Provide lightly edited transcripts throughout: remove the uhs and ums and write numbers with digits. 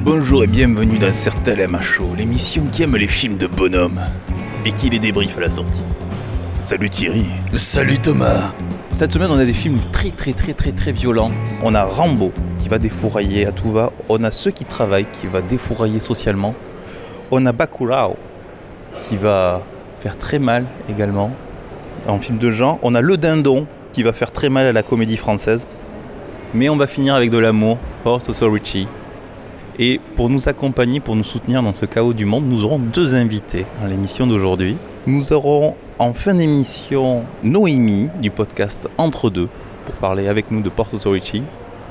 Bonjour et bienvenue dans Certain MHO, l'émission qui aime les films de bonhomme et qui les débriefe à la sortie. Salut Thierry. Salut Thomas. Cette semaine on a des films très violents. On a Rambo qui va défourailler à tout va. On a Ceux qui travaillent qui va défourailler socialement. On a Bacurau qui va faire très mal également en film de genre. On a Le Dindon qui va faire très mal à la comédie française. Mais on va finir avec de l'amour, Horse Authority. Et pour nous accompagner, pour nous soutenir dans ce chaos du monde, nous aurons deux invités dans l'émission d'aujourd'hui. Nous aurons en fin d'émission Noémie du podcast Entre Deux pour parler avec nous de Horse Authority.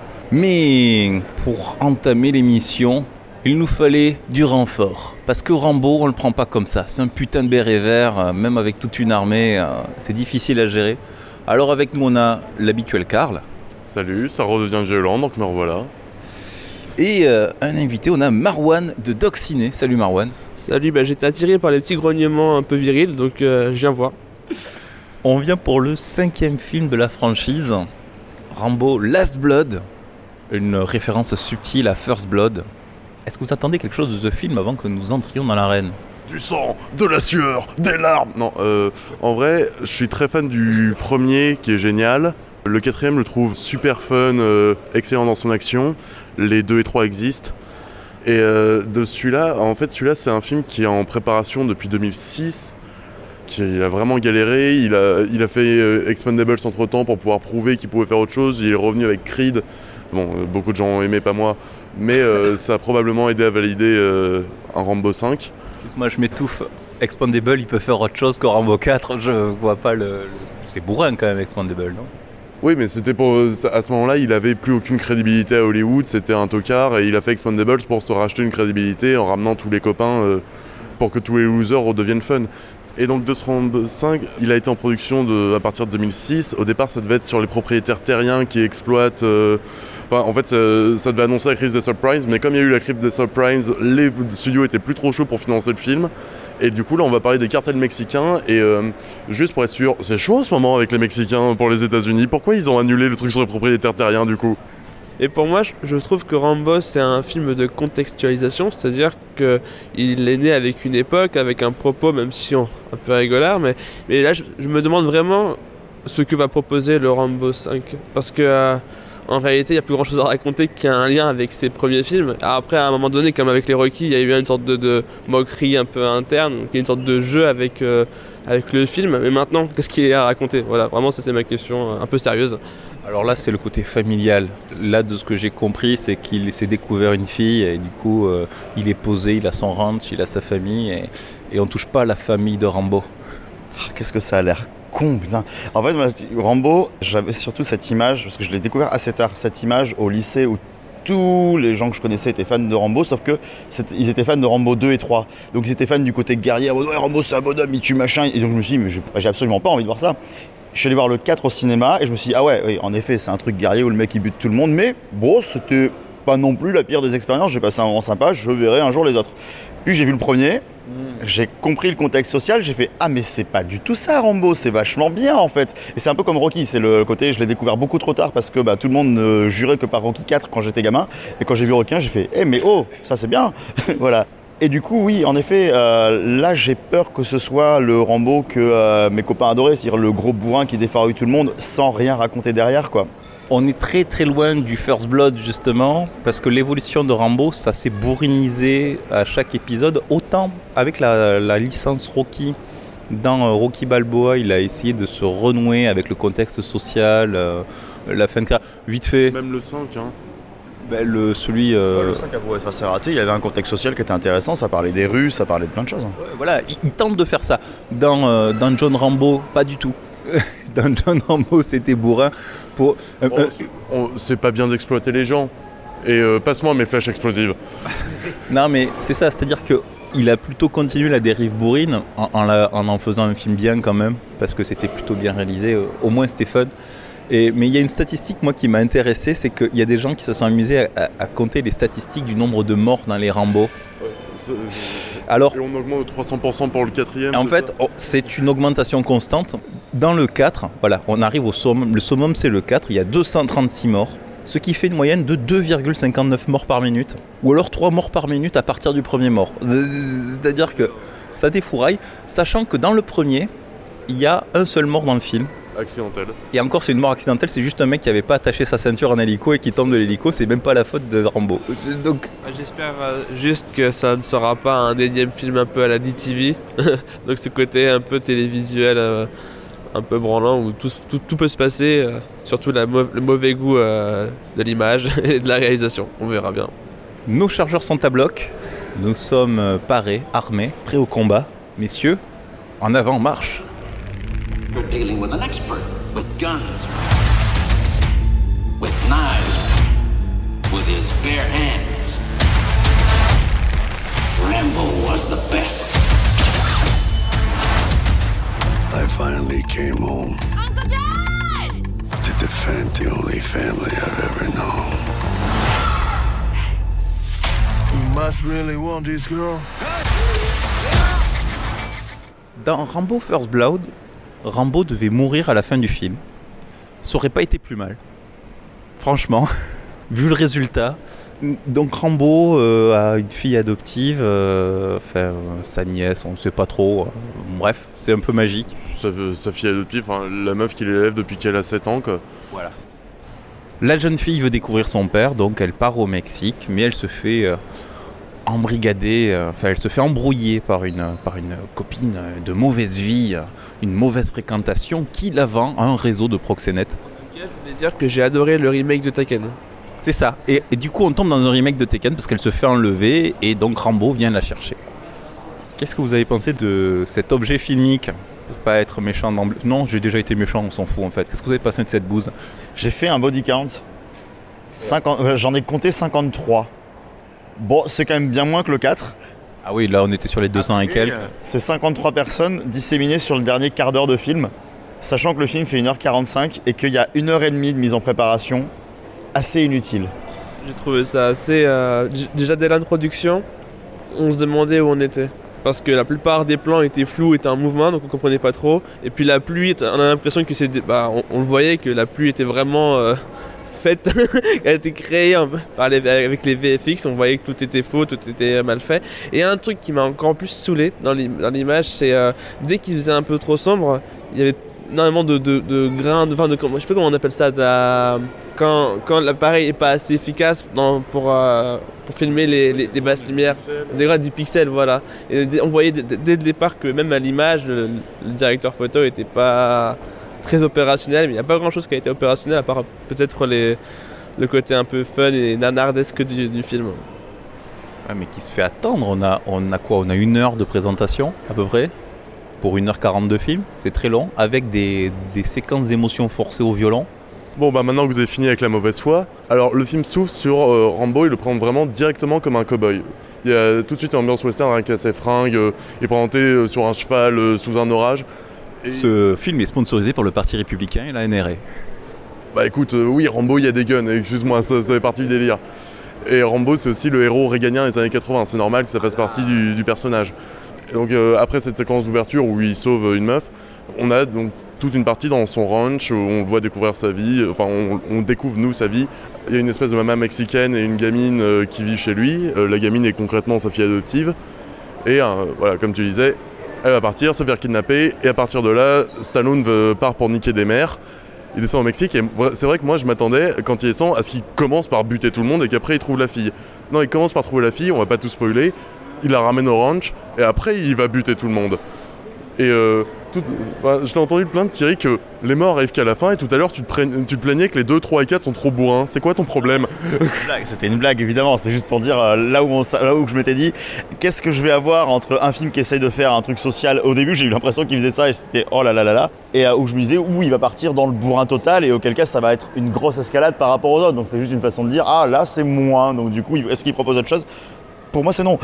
Mais pour entamer l'émission, il nous fallait du renfort. Parce que Rambo, on le prend pas comme ça. C'est un putain de béret vert, même avec toute une armée, c'est difficile à gérer. Alors avec nous, on a l'habituel Karl. Salut, ça redevient violent, donc me revoilà. Et un invité, on a Marwan de Doc Ciné. Salut Marwan. Salut, j'étais attiré par les petits grognements un peu virils, donc je viens voir. On vient pour le 5e film de la franchise, Rambo Last Blood, une référence subtile à First Blood. Est-ce que vous attendez quelque chose de ce film avant que nous entrions dans l'arène ? Du sang, de la sueur, des larmes. Non, en vrai, je suis très fan du premier qui est génial. Le 4e, je le trouve super fun, excellent dans son action. Les 2 et 3 existent. Et de celui-là, en fait, celui-là, c'est un film qui est en préparation depuis 2006. Il a vraiment galéré. Il a fait Expendables entre-temps pour pouvoir prouver qu'il pouvait faire autre chose. Il est revenu avec Creed. Bon, beaucoup de gens ont aimé, pas moi. Mais ça a probablement aidé à valider un Rambo 5. Moi, je m'étouffe. Expendable, il peut faire autre chose qu'au Rambo 4. Je vois pas le... C'est bourrin quand même, Expendable, non ? Oui, mais c'était à ce moment-là, il avait plus aucune crédibilité à Hollywood, c'était un tocard, et il a fait Expendables pour se racheter une crédibilité en ramenant tous les copains pour que tous les losers redeviennent fun. Et donc de ce Rambo 5, il a été en production à partir de 2006. Au départ, ça devait être sur les propriétaires terriens qui exploitent... en fait, ça devait annoncer la crise des subprimes, mais comme il y a eu la crise des subprimes, les studios étaient plus trop chauds pour financer le film. Et du coup, là, on va parler des cartels mexicains. Et juste pour être sûr, c'est chaud en ce moment avec les Mexicains pour les États-Unis. Pourquoi ils ont annulé le truc sur les propriétaires terriens, du coup ? Et pour moi, je trouve que Rambo, c'est un film de contextualisation, c'est-à-dire qu'il est né avec une époque, avec un propos, même si un peu rigolard, mais là, je me demande vraiment ce que va proposer le Rambo 5. Parce que... en réalité, il n'y a plus grand chose à raconter qui a un lien avec ses premiers films. Après, à un moment donné, comme avec les Rocky, il y a eu une sorte de moquerie un peu interne, donc il y a une sorte de jeu avec le film. Mais maintenant, qu'est-ce qu'il y a à raconter ? Voilà, vraiment, ça c'est ma question un peu sérieuse. Alors là, c'est le côté familial. Là, de ce que j'ai compris, c'est qu'il s'est découvert une fille et du coup, il est posé, il a son ranch, il a sa famille et on ne touche pas à la famille de Rambo. Qu'est-ce que ça a l'air con, putain. En fait, moi, Rambo, j'avais surtout cette image, parce que je l'ai découvert assez tard, cette image au lycée où tous les gens que je connaissais étaient fans de Rambo, sauf que ils étaient fans de Rambo 2 et 3. Donc ils étaient fans du côté guerrier, ouais, Rambo c'est un bonhomme, il tue machin. Et donc je me suis dit, mais j'ai absolument pas envie de voir ça. Je suis allé voir le 4 au cinéma et je me suis dit, ah ouais, oui, en effet, c'est un truc guerrier où le mec il bute tout le monde, mais bon, c'était pas non plus la pire des expériences. J'ai passé un moment sympa, je verrai un jour les autres. Puis j'ai vu le premier, j'ai compris le contexte social, j'ai fait « Ah mais c'est pas du tout ça Rambo, c'est vachement bien en fait !» Et c'est un peu comme Rocky, c'est le côté, je l'ai découvert beaucoup trop tard parce que tout le monde ne jurait que par Rocky 4 quand j'étais gamin. Et quand j'ai vu Rocky 1, j'ai fait « Eh mais oh, ça c'est bien !» Voilà. Et du coup, oui, en effet, là j'ai peur que ce soit le Rambo que mes copains adoraient, c'est-à-dire le gros bourrin qui défarrouille tout le monde sans rien raconter derrière, quoi. On est très loin du First Blood justement, parce que l'évolution de Rambo, ça s'est bourrinisé à chaque épisode. Autant avec la licence Rocky, dans Rocky Balboa, il a essayé de se renouer avec le contexte social, la fin de carrière. Vite fait. Même le 5, hein. Le 5 a beau être assez raté, il y avait un contexte social qui était intéressant, ça parlait des rues, ça parlait de plein de choses. Voilà, il tente de faire ça. Dans John Rambo, pas du tout. Dans John Rambo, c'était bourrin. C'est pas bien d'exploiter les gens. Et passe-moi mes flèches explosives. Non, mais c'est ça, c'est-à-dire qu'il a plutôt continué la dérive bourrine en faisant un film bien quand même, parce que c'était plutôt bien réalisé. Au moins, c'était fun. Mais il y a une statistique, moi, qui m'a intéressé, c'est qu'il y a des gens qui se sont amusés à compter les statistiques du nombre de morts dans les Rambo. Alors, et on augmente de 300% pour le 4e. En fait, c'est une augmentation constante. Dans le 4, voilà, on arrive au summum. Le summum, c'est le 4. Il y a 236 morts. ce qui fait une moyenne de 2,59 morts par minute, ou alors 3 morts par minute à partir du premier mort. C'est-à-dire que ça défouraille, sachant que dans le premier, il y a un seul mort dans le film. Accidentel. Et encore, c'est une mort accidentelle, c'est juste un mec qui n'avait pas attaché sa ceinture en hélico et qui tombe de l'hélico, c'est même pas la faute de Rambo. Donc, j'espère juste que ça ne sera pas un énième film un peu à la DTV, donc ce côté un peu télévisuel, un peu branlant, où tout peut se passer, surtout le mauvais goût de l'image et de la réalisation, on verra bien. Nos chargeurs sont à bloc, nous sommes parés, armés, prêts au combat. Messieurs, en avant, marche! We're dealing with an expert, with guns, with knives, with his bare hands. Rambo was the best. I finally came home. Uncle John! To defend the only family I've ever known. You must really want this girl. Dans Rambo First Blood, Rambo devait mourir à la fin du film. Ça aurait pas été plus mal. Franchement, vu le résultat. Donc Rambo a une fille adoptive, sa nièce, on ne sait pas trop. Bref, c'est un peu magique. Sa fille adoptive, la meuf qui l'élève depuis qu'elle a 7 ans, quoi. Voilà. La jeune fille veut découvrir son père, donc elle part au Mexique, mais elle se fait embrigader, elle se fait embrouiller par une copine de mauvaise vie, une mauvaise fréquentation qui la vend à un réseau de proxénètes. En tout cas, je voulais dire que j'ai adoré le remake de Taken. C'est ça, et du coup on tombe dans un remake de Tekken parce qu'elle se fait enlever et donc Rambo vient la chercher. Qu'est-ce que vous avez pensé de cet objet filmique? Pour pas être méchant d'emblée. Non, j'ai déjà été méchant, on s'en fout en fait. Qu'est-ce que vous avez pensé de cette bouse? J'ai fait un body count. J'en ai compté 53. Bon, c'est quand même bien moins que le 4. Ah oui, là on était sur les 200 et quelques. C'est 53 personnes disséminées sur le dernier quart d'heure de film, sachant que le film fait 1h45 et qu'il y a 1h30 de mise en préparation, assez inutile. J'ai trouvé ça assez... déjà dès l'introduction, on se demandait où on était. Parce que la plupart des plans étaient flous, étaient en mouvement, donc on comprenait pas trop. Et puis la pluie, on a l'impression que c'est... on le voyait que la pluie était vraiment... faite, elle a été créée avec les VFX, on voyait que tout était faux, tout était mal fait. Et un truc qui m'a encore plus saoulé dans l'image, c'est dès qu'il faisait un peu trop sombre, il y avait énormément de grains, je sais pas comment on appelle ça, quand l'appareil est pas assez efficace pour filmer les basses lumières, des grains du pixel, voilà. Et on voyait dès le départ que même à l'image, le directeur photo était pas très opérationnel, mais il n'y a pas grand chose qui a été opérationnel à part peut-être le côté un peu fun et nanardesque du film. Ouais, mais qui se fait attendre, on a quoi? On a 1 heure de présentation à peu près pour 1h40 de film, c'est très long, avec des séquences d'émotions forcées au violon. Bon maintenant que vous avez fini avec la mauvaise foi, alors le film s'ouvre sur Rambo, il le prend vraiment directement comme un cow-boy. Il y a tout de suite une ambiance western avec ses fringues, il est présenté sur un cheval sous un orage. Ce film est sponsorisé par le Parti républicain et la NRA. Bah écoute, oui, Rambo, il y a des guns, excuse-moi, ça fait partie du délire. Et Rambo, c'est aussi le héros réganien des années 80, c'est normal que ça fasse partie du personnage. Et donc après cette séquence d'ouverture où il sauve une meuf, on a donc toute une partie dans son ranch où on voit découvrir sa vie, on découvre nous sa vie. Il y a une espèce de maman mexicaine et une gamine qui vit chez lui. La gamine est concrètement sa fille adoptive. Et voilà, comme tu disais, elle va partir, se faire kidnapper, et à partir de là, Stallone part pour niquer des mères. Il descend au Mexique, et c'est vrai que moi je m'attendais, quand il descend, à ce qu'il commence par buter tout le monde et qu'aprais il trouve la fille. Non, il commence par trouver la fille, on va pas tout spoiler, il la ramène au ranch, et après il va buter tout le monde. Et je t'ai entendu plaindre, Thierry, que les morts arrivent qu'à la fin, et tout à l'heure tu te plaignais que les 2, 3 et 4 sont trop bourrins. C'est quoi ton problème? C'était une blague, évidemment, c'était juste pour dire là où je m'étais dit, qu'est-ce que je vais avoir entre un film qui essaye de faire un truc social. Au début j'ai eu l'impression qu'il faisait ça et c'était oh là là là là, et où je me disais où il va partir dans le bourrin total, et auquel cas ça va être une grosse escalade par rapport aux autres. Donc c'était juste une façon de dire ah là c'est moins, donc du coup est-ce qu'il propose autre chose? Pour moi c'est non.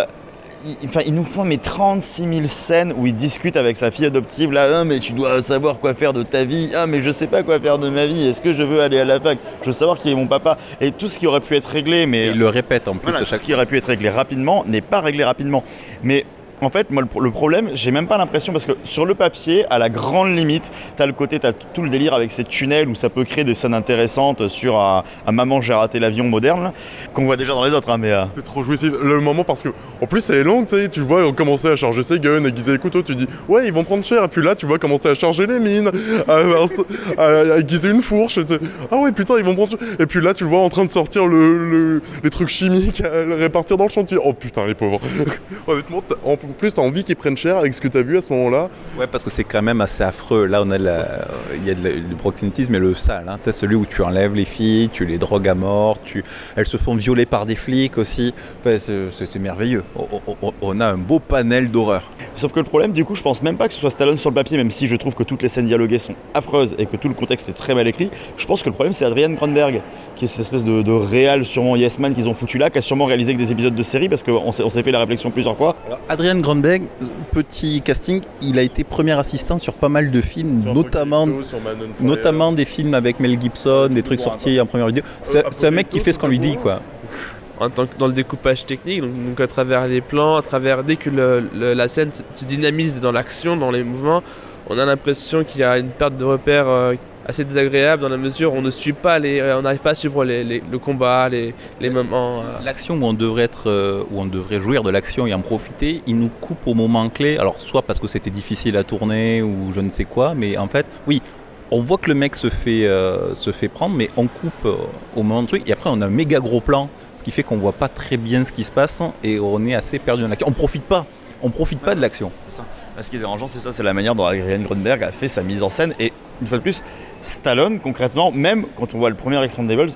Il nous faut 36 000 scènes où il discute avec sa fille adoptive. Là, mais tu dois savoir quoi faire de ta vie. Ah, mais je sais pas quoi faire de ma vie. Est-ce que je veux aller à la fac? Je veux savoir qui est mon papa. Et tout ce qui aurait pu être réglé, mais il le répète en plus. Voilà, tout ce qui aurait pu être réglé rapidement n'est pas réglé rapidement. Mais En fait, moi, le problème, j'ai même pas l'impression, parce que sur le papier, à la grande limite, t'as tout le délire avec ces tunnels où ça peut créer des scènes intéressantes sur un Maman, j'ai raté l'avion moderne, là, qu'on voit déjà dans les autres, hein, mais... C'est trop jouissif, le moment, parce que, en plus, elle est longue, tu sais, tu vois, on commençait à charger ses guns, aiguiser les couteaux, tu dis, ouais, ils vont prendre cher, et puis là, tu vois commencer à charger les mines, à aiguiser une fourche, et ah ouais, putain, ils vont prendre cher, et puis là, tu le vois en train de sortir les trucs chimiques, à le répartir dans le chantier, oh putain, les pauvres. Honnêtement, en plus, t'as envie qu'ils prennent cher avec ce que t'as vu à ce moment-là. Ouais, parce que c'est quand même assez affreux. Là, il y a du proxénétisme, mais le sale. Hein. Tu sais, celui où tu enlèves les filles, tu les drogues à mort, elles se font violer par des flics aussi. Ouais, c'est merveilleux. On a un beau panel d'horreur. Sauf que le problème, du coup, je pense même pas que ce soit Stallone sur le papier, même si je trouve que toutes les scènes dialoguées sont affreuses et que tout le contexte est très mal écrit. Je pense que le problème, c'est Adrian Cronenberg, qui est cette espèce de réal, sûrement Yes Man qu'ils ont foutu là, qui a sûrement réalisé que des épisodes de série, parce qu'on s'est fait la réflexion plusieurs fois. Alors, Adrian Cronenberg, petit casting, il a été premier assistant sur pas mal de films, notamment des films avec Mel Gibson, des trucs sortis en première vidéo. C'est un mec qui fait ce qu'on lui dit, quoi. En tant que dans le découpage technique, donc à travers les plans, dès que la scène se dynamise dans l'action, dans les mouvements, on a l'impression qu'il y a une perte de repère assez désagréable dans la mesure où on ne suit pas on n'arrive pas à suivre le combat, les moments. L'action où on devrait jouir de l'action et en profiter, il nous coupe au moment clé. Alors soit parce que c'était difficile à tourner ou je ne sais quoi, mais en fait, oui. On voit que le mec se fait prendre, mais on coupe au moment de truc. Et après, on a un méga gros plan, ce qui fait qu'on voit pas très bien ce qui se passe et on est assez perdu dans l'action. On profite pas de l'action. C'est ça. Ce qui est dérangeant, c'est ça, c'est la manière dont Adrian Cronenberg a fait sa mise en scène. Et une fois de plus, Stallone, concrètement, même quand on voit le premier Expendables,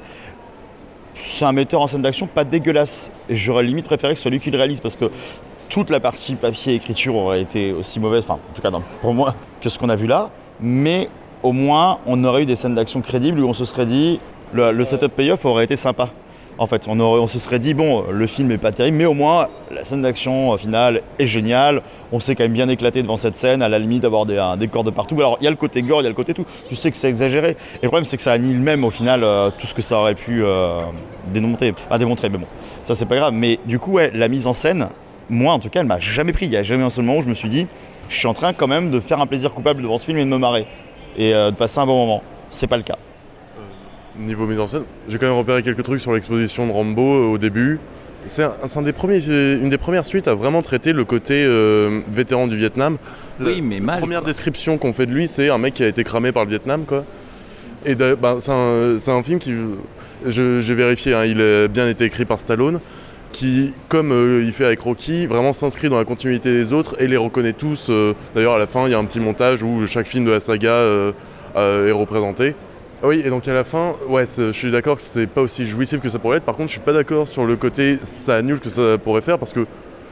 c'est un metteur en scène d'action pas dégueulasse. Et j'aurais limite préféré que ce soit lui qui le réalise, parce que toute la partie papier et écriture aurait été aussi mauvaise, enfin, en tout cas pour moi, que ce qu'on a vu là. Mais au moins, on aurait eu des scènes d'action crédibles où on se serait dit, le setup payoff aurait été sympa. En fait, on se serait dit, bon, le film est pas terrible, mais au moins, la scène d'action finale est géniale. On s'est quand même bien éclaté devant cette scène, à la limite d'avoir un décor de partout. Alors, il y a le côté gore, il y a le côté tout. Tu sais que c'est exagéré. Et le problème, c'est que ça annule même, au final, tout ce que ça aurait pu démontrer. Mais bon, ça, c'est pas grave. Mais du coup, ouais, la mise en scène, moi, en tout cas, elle m'a jamais pris. Il n'y a jamais un seul moment où je me suis dit, je suis en train quand même de faire un plaisir coupable devant ce film et de me marrer. Et de passer un bon moment. C'est pas le cas. Niveau mise en scène, j'ai quand même repéré quelques trucs sur l'exposition de Rambo au début. C'est une des premières suites à vraiment traiter le côté vétéran du Vietnam. Oui, mais mal. La première description qu'on fait de lui, c'est un mec qui a été cramé par le Vietnam, quoi. Et c'est un film qui, j'ai vérifié, hein, il a bien été écrit par Stallone, qui, comme il fait avec Rocky, vraiment s'inscrit dans la continuité des autres et les reconnaît tous. D'ailleurs, à la fin, il y a un petit montage où chaque film de la saga est représenté. Oui, et donc à la fin, ouais, je suis d'accord que c'est pas aussi jouissif que ça pourrait être. Par contre, je suis pas d'accord sur le côté ça annule que ça pourrait faire, parce que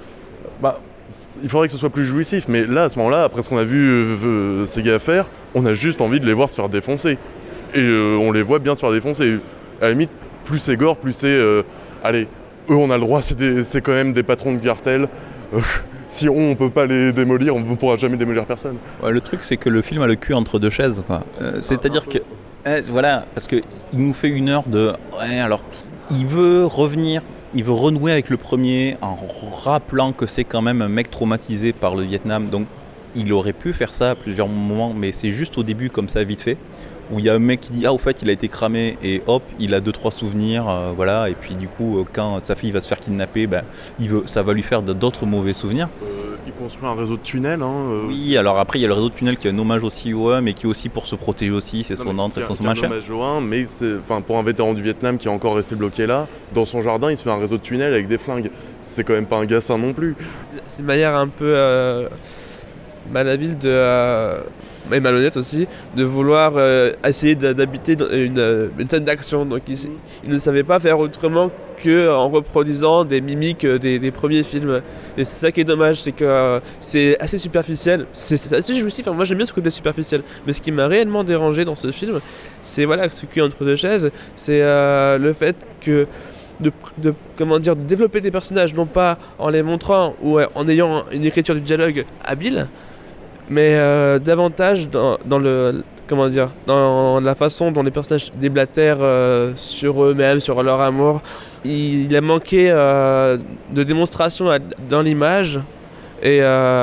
il faudrait que ce soit plus jouissif. Mais là, à ce moment-là, après ce qu'on a vu ces gars faire, on a juste envie de les voir se faire défoncer. Et on les voit bien se faire défoncer. À la limite, plus c'est gore, plus c'est... allez, eux, on a le droit, c'est quand même des patrons de cartel. Si on peut pas les démolir, on ne pourra jamais démolir personne. Ouais, le truc, c'est que le film a le cul entre deux chaises, quoi. C'est-à-dire que... voilà, parce qu'il nous fait 1 heure de... Ouais, alors, il veut revenir, il veut renouer avec le premier en rappelant que c'est quand même un mec traumatisé par le Vietnam. Donc, il aurait pu faire ça à plusieurs moments, mais c'est juste au début, comme ça, vite fait. Où il y a un mec qui dit « Ah, au fait, il a été cramé » et hop, il a 2-3 souvenirs, voilà. Et puis du coup, quand sa fille va se faire kidnapper, ça va lui faire d'autres mauvais souvenirs. Il construit un réseau de tunnels. Oui, alors après, il y a le réseau de tunnels qui est un hommage aussi au 1, mais qui est aussi pour se protéger aussi, c'est son entrée, son machin. C'est un hommage au 1, mais pour un vétéran du Vietnam qui est encore resté bloqué là, dans son jardin, il se fait un réseau de tunnels avec des flingues. C'est quand même pas un gassin non plus. C'est une manière un peu malhabile et malhonnête aussi, de vouloir essayer d'habiter une scène d'action. Donc il ne savait pas faire autrement qu'en reproduisant des mimiques des premiers films. Et c'est ça qui est dommage, c'est que c'est assez superficiel. C'est assez jouissif, moi j'aime bien ce côté superficiel. Mais ce qui m'a réellement dérangé dans ce film, c'est ce cul entre deux chaises, c'est le fait que de développer des personnages, non pas en les montrant ou en ayant une écriture du dialogue habile, mais davantage dans la façon dont les personnages déblatèrent sur eux-mêmes, sur leur amour. Il a manqué de démonstration dans l'image Et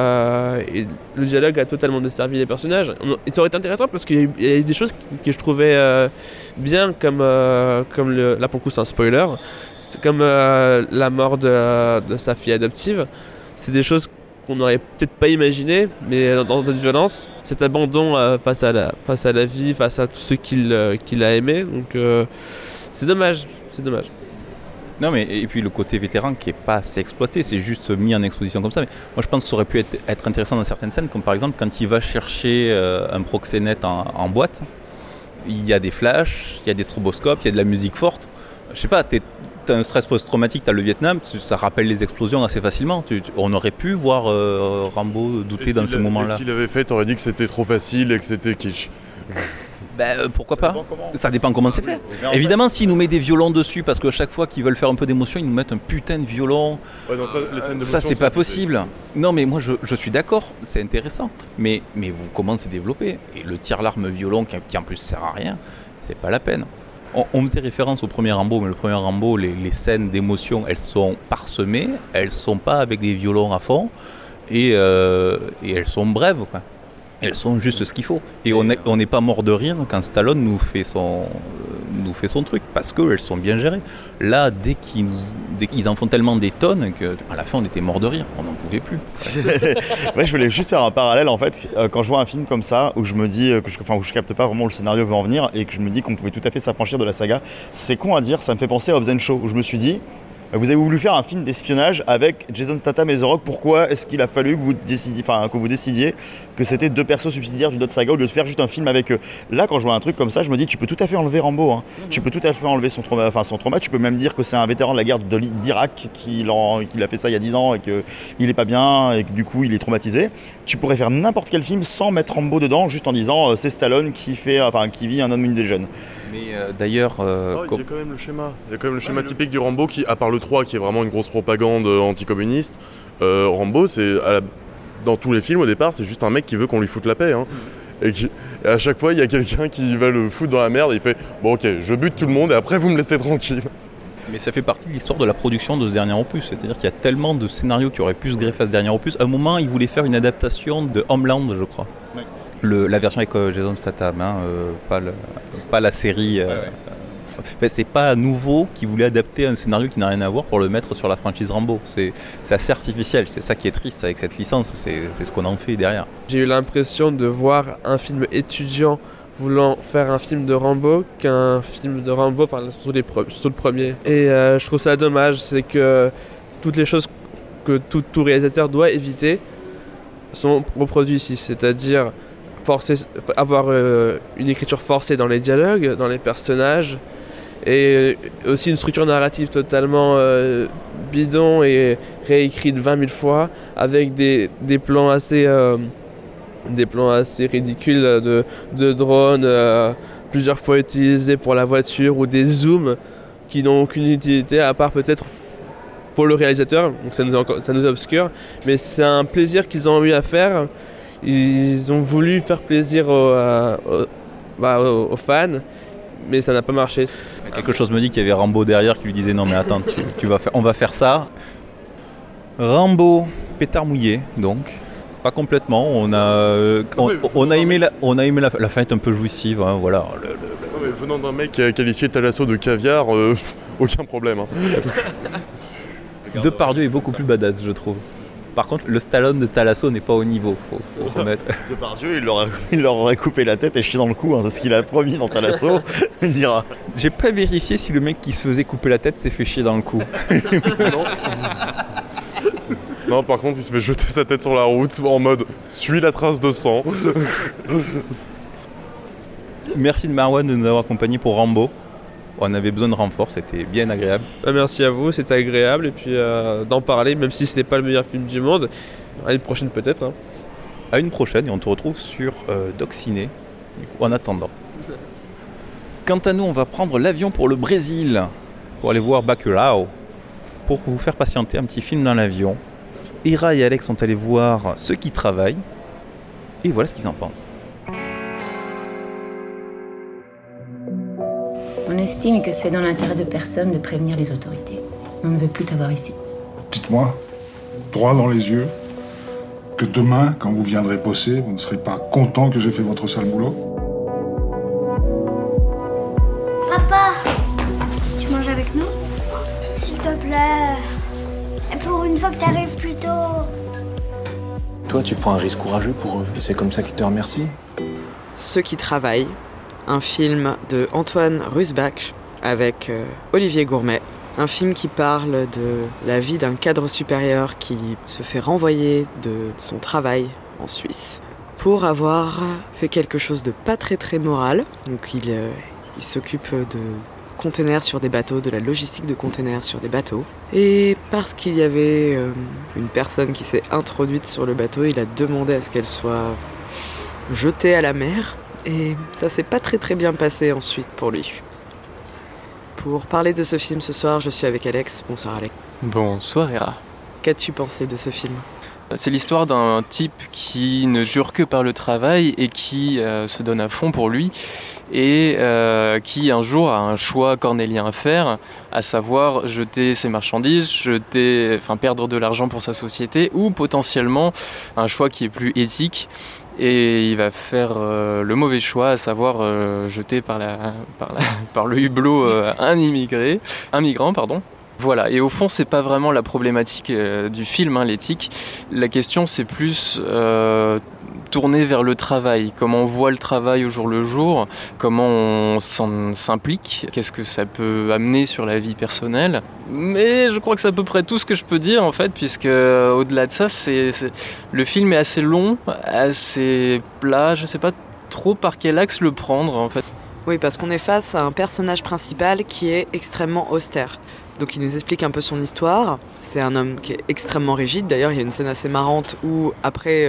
le dialogue a totalement desservi les personnages. Ça aurait été intéressant parce qu'il y a eu des choses que je trouvais bien, comme là pour le coup c'est un spoiler, c'est comme la mort de sa fille adoptive. C'est des choses qu'on n'aurait peut-être pas imaginé, mais dans cette violence, cet abandon face à la vie, face à tout ce qu'il a aimé. Donc c'est dommage. Non mais et puis le côté vétéran qui est pas assez exploité, c'est juste mis en exposition comme ça. Mais moi je pense que ça aurait pu être intéressant dans certaines scènes, comme par exemple quand il va chercher un proxénète en boîte, il y a des flashs, il y a des stroboscopes, il y a de la musique forte. Je sais pas, t'as un stress post-traumatique, t'as le Vietnam, ça rappelle les explosions assez facilement. On aurait pu voir Rambo douter dans ces moments-là. S'il avait fait, t'aurais dit que c'était trop facile et que c'était kitsch. Pourquoi pas ? Ça dépend comment c'est fait. Évidemment, s'il nous met des violons dessus, parce que chaque fois qu'ils veulent faire un peu d'émotion, ils nous mettent un putain de violon. Ouais, non, les scènes d'émotion, ça, c'est pas possible. Non, mais moi, je suis d'accord, c'est intéressant. Mais comment c'est développé ? Et le tire-larme violon, qui en plus sert à rien, c'est pas la peine. On faisait référence au premier Rambo, mais le premier Rambo, les scènes d'émotion, elles sont parsemées, elles sont pas avec des violons à fond, et elles sont brèves, quoi. Elles sont juste ce qu'il faut. Et on n'est pas mort de rire quand Stallone nous fait son truc, parce qu'elles sont bien gérées. Là, dès qu'ils en font tellement des tonnes qu'à la fin on était mort de rire, on n'en pouvait plus. Ouais, je voulais juste faire un parallèle en fait, quand je vois un film comme ça, où je me dis, où je capte pas vraiment où le scénario veut en venir, et que je me dis qu'on pouvait tout à fait s'affranchir de la saga. C'est con à dire, ça me fait penser à Hobbs & Shaw, où je me suis dit, vous avez voulu faire un film d'espionnage avec Jason Statham et The Rock, pourquoi est-ce qu'il a fallu que vous décidiez que c'était deux persos subsidiaires d'une autre saga au lieu de faire juste un film avec eux. Là, quand je vois un truc comme ça, je me dis, tu peux tout à fait enlever Rambo, hein. Tu peux tout à fait enlever son trauma, tu peux même dire que c'est un vétéran de la guerre d'Irak qu'il a fait ça il y a 10 ans et qu'il est pas bien et que du coup il est traumatisé. Tu pourrais faire n'importe quel film sans mettre Rambo dedans, juste en disant c'est Stallone qui vit un homme une des jeunes. Mais d'ailleurs... il y a quand même le schéma. Il y a quand même le schéma typique du Rambo, qui, à part le 3, qui est vraiment une grosse propagande anticommuniste. Rambo, dans tous les films, au départ, c'est juste un mec qui veut qu'on lui foute la paix. Hein. Et à chaque fois, il y a quelqu'un qui va le foutre dans la merde et il fait « Bon, ok, je bute tout le monde et après, vous me laissez tranquille. » Mais ça fait partie de l'histoire de la production de ce dernier opus. C'est-à-dire qu'il y a tellement de scénarios qui auraient pu se greffer à ce dernier opus. À un moment, ils voulaient faire une adaptation de Homeland, je crois. Oui. La version avec Jason Statham, pas la série. C'est pas nouveau qu'ils voulaient adapter un scénario qui n'a rien à voir pour le mettre sur la franchise Rambo. C'est assez artificiel, c'est ça qui est triste avec cette licence, c'est ce qu'on en fait derrière. J'ai eu l'impression de voir un film étudiant voulant faire un film de Rambo qu'un film de Rambo, surtout le premier. Et je trouve ça dommage, c'est que toutes les choses que tout réalisateur doit éviter sont reproduites ici, c'est-à-dire avoir une écriture forcée dans les dialogues, dans les personnages, et aussi une structure narrative totalement bidon et réécrite 20 000 fois, avec des plans assez ridicules de drones plusieurs fois utilisés pour la voiture, ou des zooms qui n'ont aucune utilité à part peut-être pour le réalisateur, donc ça nous obscure, mais c'est un plaisir qu'ils ont eu à faire. Ils ont voulu faire plaisir aux fans, mais ça n'a pas marché. Quelque chose me dit qu'il y avait Rambo derrière qui lui disait non mais attends, on va faire ça. Rambo, pétard mouillé donc. Pas complètement, on a aimé la fin est un peu jouissive, hein, voilà. Non, mais venant d'un mec qui a qualifié Thalasso de caviar, aucun problème. Hein. Depardieu est beaucoup plus badass, je trouve. Par contre, le Stallone de Thalasso n'est pas au niveau, faut remettre. Depardieu, il leur aurait coupé la tête et jeté dans le cou, hein, c'est ce qu'il a promis dans Thalasso. Il dira. J'ai pas vérifié si le mec qui se faisait couper la tête s'est fait chier dans le cou. Non, par contre, il se fait jeter sa tête sur la route en mode « suis la trace de sang ». Merci de Marwan de nous avoir accompagnés pour Rambo. On avait besoin de renfort, c'était bien agréable. Merci à vous, c'était agréable, et puis d'en parler, même si ce n'est pas le meilleur film du monde. À une prochaine peut-être. Hein. À une prochaine, et on te retrouve sur Doc Ciné, en attendant. Quant à nous, on va prendre l'avion pour le Brésil, pour aller voir Bacurau, pour vous faire patienter un petit film dans l'avion. Ira et Alex sont allés voir Ceux qui travaillent, et voilà ce qu'ils en pensent. On estime que c'est dans l'intérêt de personne de prévenir les autorités. On ne veut plus t'avoir ici. Dites-moi, droit dans les yeux, Que demain, quand vous viendrez bosser, vous ne serez pas content que j'ai fait votre sale boulot? Papa, tu manges avec nous? S'il te plaît. Et pour une fois que t'arrives plus tôt. Toi, tu prends un risque courageux pour eux. C'est comme ça qu'ils te remercient. Ceux qui travaillent, un film de Antoine Rusbach avec Olivier Gourmet. Un film qui parle de la vie d'un cadre supérieur qui se fait renvoyer de son travail en Suisse pour avoir fait quelque chose de pas très très moral. Donc il s'occupe de containers sur des bateaux, de la logistique de containers sur des bateaux. Et parce qu'il y avait une personne qui s'est introduite sur le bateau, il a demandé à ce qu'elle soit jetée à la mer. Et ça s'est pas très très bien passé ensuite pour lui. Pour parler de ce film ce soir, je suis avec Alex. Bonsoir Alex. Bonsoir Hera. Qu'as-tu pensé de ce film ? C'est l'histoire d'un type qui ne jure que par le travail et qui se donne à fond pour lui et qui un jour a un choix cornélien à faire, à savoir jeter ses marchandises, perdre de l'argent pour sa société ou potentiellement un choix qui est plus éthique. Et il va faire le mauvais choix, à savoir jeter par le hublot un migrant. Voilà, et au fond, c'est pas vraiment la problématique du film, l'éthique. La question, c'est plus tourner vers le travail. Comment on voit le travail au jour le jour, comment on s'implique, qu'est-ce que ça peut amener sur la vie personnelle. Mais je crois que c'est à peu près tout ce que je peux dire, en fait, puisque au-delà de ça, le film est assez long, assez plat. Je sais pas trop par quel axe le prendre, en fait. Oui, parce qu'on est face à un personnage principal qui est extrêmement austère. Donc il nous explique un peu son histoire. C'est un homme qui est extrêmement rigide. D'ailleurs, il y a une scène assez marrante où après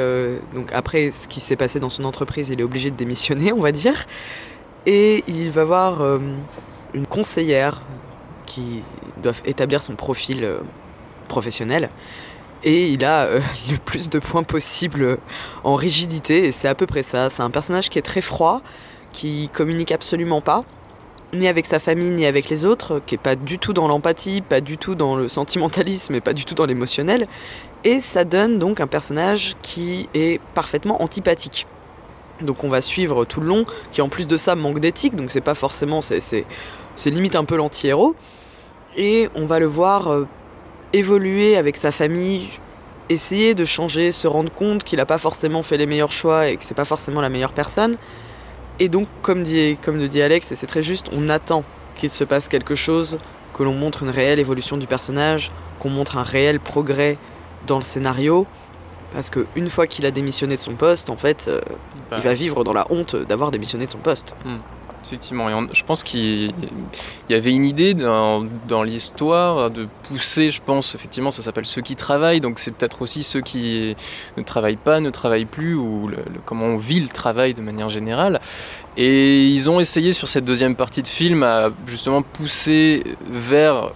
ce qui s'est passé dans son entreprise, il est obligé de démissionner, on va dire. Et il va voir une conseillère qui doit établir son profil professionnel. Et il a le plus de points possible en rigidité. Et c'est à peu près ça. C'est un personnage qui est très froid, qui communique absolument pas, ni avec sa famille, ni avec les autres, qui est pas du tout dans l'empathie, pas du tout dans le sentimentalisme et pas du tout dans l'émotionnel. Et ça donne donc un personnage qui est parfaitement antipathique. Donc on va suivre tout le long, qui en plus de ça manque d'éthique, donc c'est pas forcément, c'est limite un peu l'anti-héros. Et on va le voir évoluer avec sa famille, essayer de changer, se rendre compte qu'il a pas forcément fait les meilleurs choix et que c'est pas forcément la meilleure personne. Et donc, comme le dit Alex, et c'est très juste, on attend qu'il se passe quelque chose, que l'on montre une réelle évolution du personnage, qu'on montre un réel progrès dans le scénario, parce qu'une fois qu'il a démissionné de son poste, en fait, il va vivre dans la honte d'avoir démissionné de son poste. Effectivement, et je pense qu'il y avait une idée dans l'histoire de pousser, je pense, effectivement, ça s'appelle ceux qui travaillent, donc c'est peut-être aussi ceux qui ne travaillent pas, ne travaillent plus, ou comment on vit le travail de manière générale. Et ils ont essayé sur cette deuxième partie de film à justement pousser vers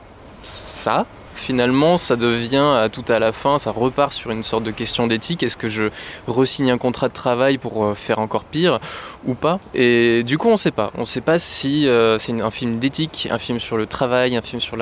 ça. Finalement, ça devient, tout à la fin, ça repart sur une sorte de question d'éthique. Est-ce que je re-signe un contrat de travail pour faire encore pire ou pas ? Et du coup, on ne sait pas. On ne sait pas si c'est un film d'éthique, un film sur le travail, un film sur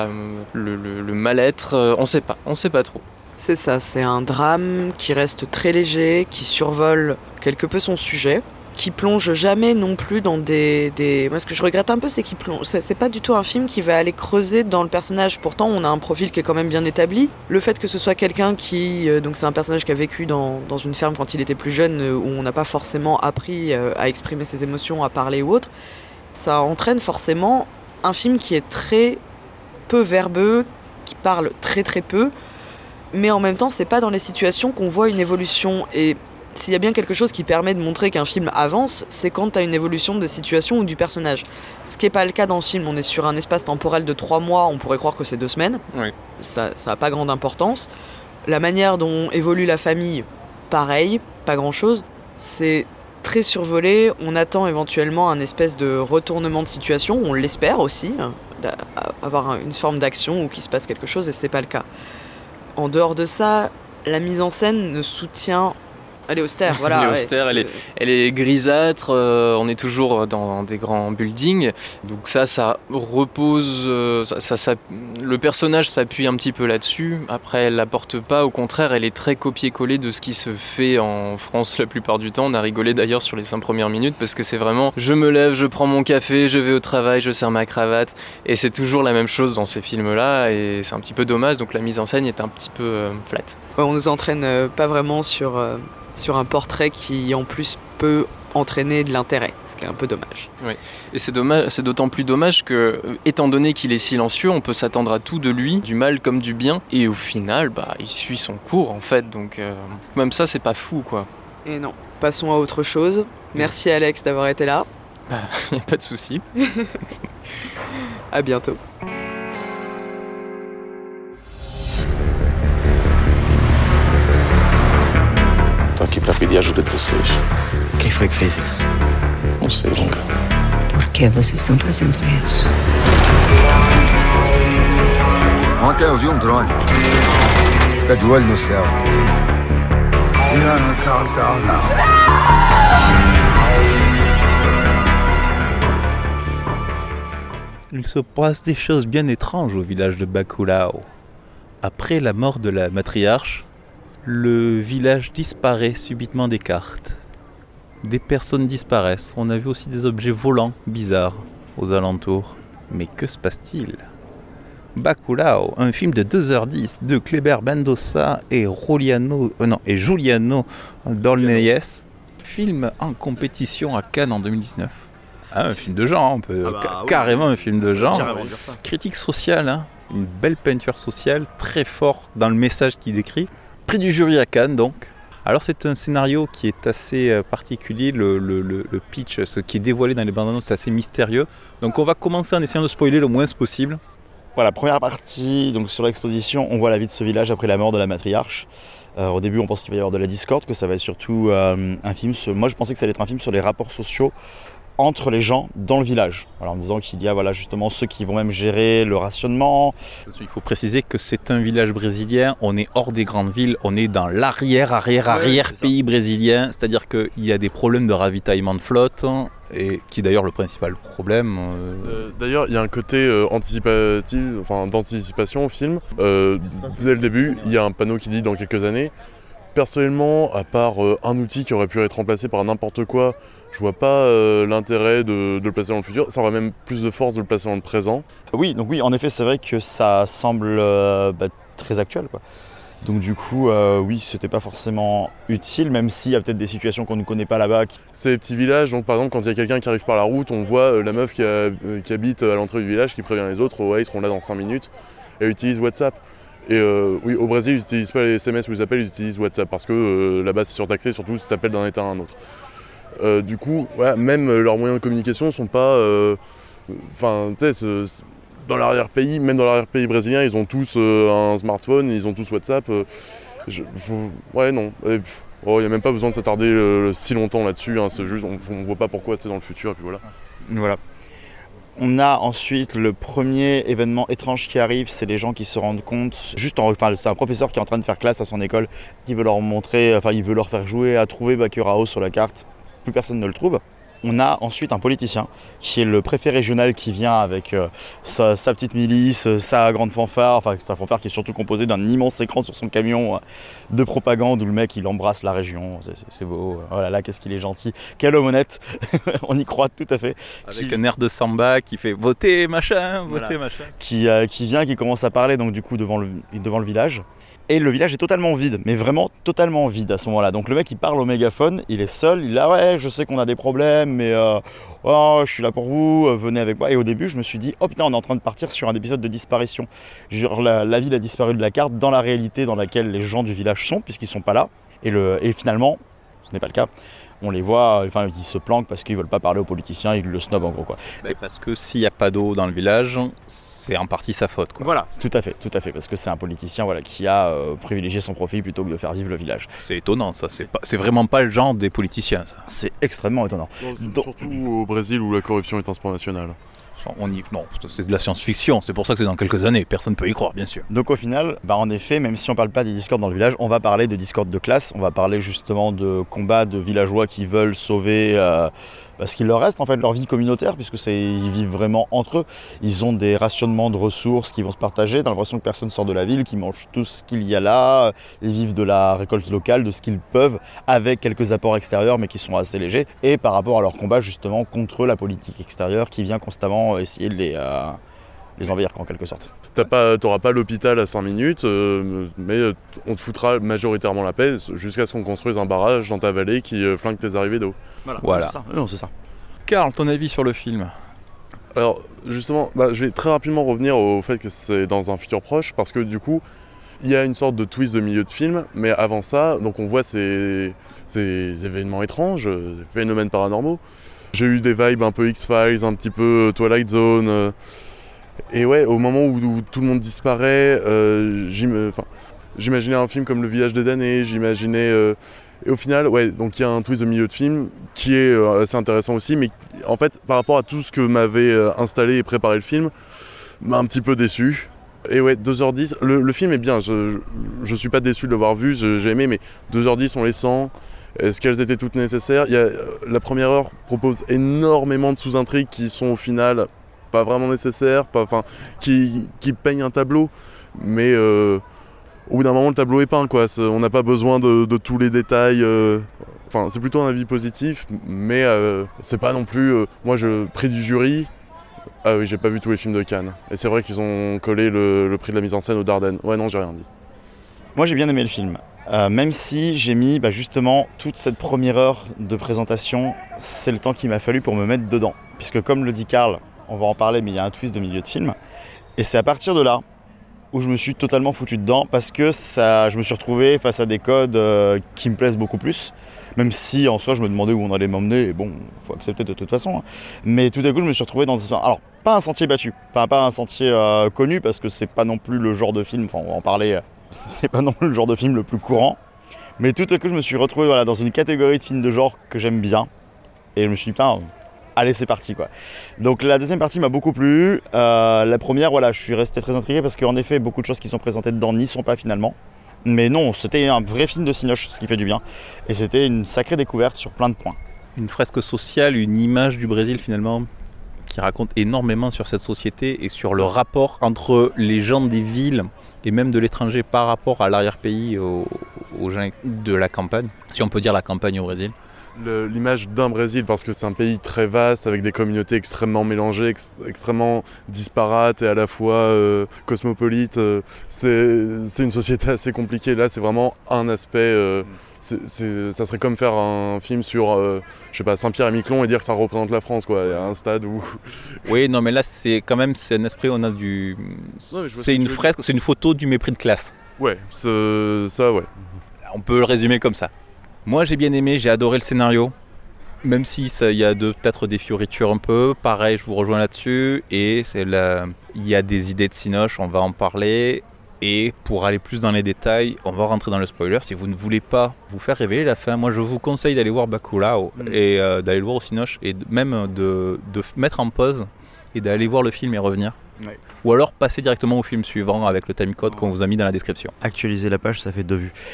le mal-être. On ne sait pas trop. C'est ça, c'est un drame qui reste très léger, qui survole quelque peu son sujet, qui plonge jamais non plus dans des... Moi, ce que je regrette un peu, c'est qu'il plonge... C'est pas du tout un film qui va aller creuser dans le personnage. Pourtant, on a un profil qui est quand même bien établi. Le fait que ce soit quelqu'un qui... Donc, c'est un personnage qui a vécu dans une ferme quand il était plus jeune, où on n'a pas forcément appris à exprimer ses émotions, à parler ou autre. Ça entraîne forcément un film qui est très peu verbeux, qui parle très très peu, mais en même temps, c'est pas dans les situations qu'on voit une évolution. Et s'il y a bien quelque chose qui permet de montrer qu'un film avance, c'est quand tu as une évolution des situations ou du personnage. Ce qui n'est pas le cas dans ce film, on est sur un espace temporel de 3 mois, on pourrait croire que c'est 2 semaines. Oui. Ça n'a pas grande importance. La manière dont évolue la famille, pareil, pas grand-chose. C'est très survolé, on attend éventuellement un espèce de retournement de situation, on l'espère aussi, avoir une forme d'action ou qu'il se passe quelque chose, et c'est pas le cas. En dehors de ça, la mise en scène ne soutient Elle est austère, voilà. Elle est austère, elle est grisâtre, on est toujours dans des grands buildings. Donc ça repose... le personnage s'appuie un petit peu là-dessus. Après, elle l'apporte pas. Au contraire, elle est très copier-coller de ce qui se fait en France la plupart du temps. On a rigolé d'ailleurs sur les 5 premières minutes parce que c'est vraiment... Je me lève, je prends mon café, je vais au travail, je serre ma cravate. Et c'est toujours la même chose dans ces films-là. Et c'est un petit peu dommage. Donc la mise en scène est un petit peu flat. On nous entraîne pas vraiment sur un portrait qui en plus peut entraîner de l'intérêt, ce qui est un peu dommage. Oui. Et c'est d'autant plus dommage que, étant donné qu'il est silencieux, on peut s'attendre à tout de lui, du mal comme du bien, et au final, il suit son cours en fait, donc même ça, c'est pas fou quoi. Et non, passons à autre chose. Merci Alex d'avoir été là. Y a pas de souci. À bientôt. Tô aqui pra pedir ajuda de vocês. Quem foi que fez isso? Não sei, Longa. Por que vocês estão fazendo isso? Ontem eu vi um drone. Fica de olho no céu. We're on the countdown now. Il se passe des choses bien étranges au village de Bacurau. Après la mort de la matriarche, le village disparaît subitement des cartes. Des personnes disparaissent. On a vu aussi des objets volants bizarres aux alentours. Mais que se passe-t-il ? Bacurau, un film de 2h10 de Kleber Mendonça et Juliano Dornelles. Film en compétition à Cannes en 2019. Un film de genre, on peut carrément un film de genre. Critique sociale, une belle peinture sociale, très fort dans le message qu'il décrit. Prix du jury à Cannes donc. Alors c'est un scénario qui est assez particulier, le pitch, ce qui est dévoilé dans les bandes annonces, c'est assez mystérieux. Donc on va commencer en essayant de spoiler le moins possible. Voilà, première partie, donc sur l'exposition, on voit la vie de ce village après la mort de la matriarche. Au début on pense qu'il va y avoir de la discorde, que ça va être surtout un film, moi je pensais que ça allait être un film sur les rapports sociaux entre les gens dans le village, en disant qu'il y a justement ceux qui vont même gérer le rationnement. Il faut préciser que c'est un village brésilien, on est hors des grandes villes, on est dans l'arrière pays brésilien, c'est-à-dire qu'il y a des problèmes de ravitaillement de flotte, et qui est d'ailleurs le principal problème. D'ailleurs, il y a un côté d'anticipation au film. Dès le début, il y a un panneau qui dit dans quelques années. Personnellement, à part un outil qui aurait pu être remplacé par n'importe quoi, je vois pas l'intérêt de le placer dans le futur. Ça aurait même plus de force de le placer dans le présent. Oui, donc oui, en effet, c'est vrai que ça semble très actuel, quoi. Donc du coup, oui, c'était pas forcément utile, même s'il y a peut-être des situations qu'on ne connaît pas là-bas. C'est des petits villages, donc par exemple, quand il y a quelqu'un qui arrive par la route, on voit la meuf qui habite à l'entrée du village, qui prévient les autres, ouais, ils seront là dans 5 minutes, et utilise WhatsApp. Et oui, au Brésil, ils n'utilisent pas les SMS ou les appels, ils utilisent WhatsApp parce que là-bas c'est surtaxé, surtout si tu appelles d'un état à un autre. Du coup, ouais, même leurs moyens de communication ne sont pas. Dans l'arrière-pays, même dans l'arrière-pays brésilien, ils ont tous un smartphone, ils ont tous WhatsApp. Ouais, non. Il n'y a même pas besoin de s'attarder si longtemps là-dessus, c'est juste, on ne voit pas pourquoi c'est dans le futur, et puis voilà. Voilà. On a ensuite le premier événement étrange qui arrive, c'est les gens qui se rendent compte, c'est un professeur qui est en train de faire classe à son école, qui veut leur montrer, il veut leur faire jouer à trouver Bacurau sur la carte, plus personne ne le trouve. On a ensuite un politicien qui est le préfet régional qui vient avec sa petite milice, sa grande fanfare, sa fanfare qui est surtout composée d'un immense écran sur son camion de propagande où le mec il embrasse la région, c'est beau, voilà, là qu'est-ce qu'il est gentil, quel homme honnête, on y croit tout à fait. Avec un air de samba qui fait voter machin, voter machin. Qui vient, qui commence à parler donc du coup devant le village. Et le village est totalement vide, mais vraiment totalement vide à ce moment-là. Donc le mec il parle au mégaphone, il est seul, il est là, ouais, je sais qu'on a des problèmes, mais je suis là pour vous, venez avec moi. Et au début je me suis dit, oh putain, on est en train de partir sur un épisode de disparition. Genre, la ville a disparu de la carte dans la réalité dans laquelle les gens du village sont, puisqu'ils sont pas là. Et finalement, ce n'est pas le cas. On les voit, ils se planquent parce qu'ils veulent pas parler aux politiciens, ils le snobent en gros, quoi. Parce que s'il n'y a pas d'eau dans le village, c'est en partie sa faute, quoi. Voilà, tout à fait, parce que c'est un politicien qui a privilégié son profit plutôt que de faire vivre le village. C'est étonnant ça, c'est vraiment pas le genre des politiciens ça. C'est extrêmement étonnant. Surtout au Brésil où la corruption est un sport national. Non, c'est de la science-fiction, c'est pour ça que c'est dans quelques années, personne ne peut y croire, bien sûr. Donc au final, en effet, même si on parle pas des discordes dans le village, on va parler de discordes de classe, on va parler justement de combats de villageois qui veulent sauver ce qu'il leur reste, en fait, leur vie communautaire, puisque ils vivent vraiment entre eux. Ils ont des rationnements de ressources qui vont se partager, dans l'impression que personne sort de la ville, qu'ils mangent tout ce qu'il y a là, ils vivent de la récolte locale, de ce qu'ils peuvent, avec quelques apports extérieurs, mais qui sont assez légers, et par rapport à leur combat justement contre la politique extérieure qui vient constamment essayer de les envahir en quelque sorte. T'auras pas l'hôpital à 5 minutes, mais on te foutra majoritairement la paix jusqu'à ce qu'on construise un barrage dans ta vallée qui flingue tes arrivées d'eau. Voilà. C'est ça. Karl, ton avis sur le film ? Alors justement, je vais très rapidement revenir au fait que c'est dans un futur proche, parce que du coup, il y a une sorte de twist de milieu de film, mais avant ça, donc on voit ces événements étranges, phénomènes paranormaux. J'ai eu des vibes un peu X-Files, un petit peu Twilight Zone. Et ouais, au moment où tout le monde disparaît, j'imaginais un film comme Le Village des damnés, j'imaginais... et au final, ouais, donc il y a un twist de milieu de film qui est assez intéressant aussi, mais en fait, par rapport à tout ce que m'avait installé et préparé le film, m'a un petit peu déçu. Et ouais, 2h10, le film est bien, je suis pas déçu de l'avoir vu, j'ai aimé, mais 2h10, on les sent. Est-ce qu'elles étaient toutes nécessaires ? La première heure propose énormément de sous-intrigues qui sont au final pas vraiment nécessaires, qui peignent un tableau, mais au bout d'un moment le tableau est peint, quoi. On n'a pas besoin de tous les détails. C'est plutôt un avis positif, mais c'est pas non plus... prix du jury... Ah oui, j'ai pas vu tous les films de Cannes. Et c'est vrai qu'ils ont collé le prix de la mise en scène aux Dardennes. Ouais, non, j'ai rien dit. Moi, j'ai bien aimé le film. Même si j'ai mis justement toute cette première heure de présentation, c'est le temps qu'il m'a fallu pour me mettre dedans. Puisque comme le dit Karl, on va en parler, mais il y a un twist de milieu de film. Et c'est à partir de là où je me suis totalement foutu dedans, parce que je me suis retrouvé face à des codes qui me plaisent beaucoup plus. Même si en soi je me demandais où on allait m'emmener, et bon, il faut accepter de toute façon. Hein. Mais tout à coup je me suis retrouvé dans alors pas un sentier battu, pas un sentier connu, parce que c'est pas non plus le genre de film, on va en parler, c'est pas non plus le genre de film le plus courant. Mais tout à coup je me suis retrouvé dans une catégorie de films de genre que j'aime bien, et je me suis dit allez c'est parti quoi. Donc la deuxième partie m'a beaucoup plu, la première je suis resté très intrigué, parce qu'en effet beaucoup de choses qui sont présentées dedans n'y sont pas finalement. Mais non, c'était un vrai film de cinoche, ce qui fait du bien. Et c'était une sacrée découverte sur plein de points. Une fresque sociale, une image du Brésil finalement, qui raconte énormément sur cette société et sur le rapport entre les gens des villes et même de l'étranger par rapport à l'arrière-pays, aux gens de la campagne, si on peut dire la campagne au Brésil. L'image d'un Brésil, parce que c'est un pays très vaste, avec des communautés extrêmement mélangées, extrêmement disparates et à la fois cosmopolites. C'est une société assez compliquée. Là, c'est vraiment un aspect. Ça serait comme faire un film sur Saint-Pierre-et-Miquelon et dire que ça représente la France, quoi. Il y a un stade où... Oui, non, mais là, c'est un esprit, on a du... C'est une fresque, c'est une photo du mépris de classe. Ouais, ça, ouais. On peut le résumer comme ça. Moi j'ai bien aimé, j'ai adoré le scénario, même si il y a peut-être des fioritures un peu, pareil je vous rejoins là-dessus, et il y a des idées de cinoche, on va en parler, et pour aller plus dans les détails, on va rentrer dans le spoiler. Si vous ne voulez pas vous faire révéler la fin, moi je vous conseille d'aller voir Bacurau et d'aller le voir au cinoche, et même de mettre en pause et d'aller voir le film et revenir. Ouais. Ou alors passer directement au film suivant avec le timecode qu'on vous a mis dans la description. Actualiser la page, ça fait 2 vues.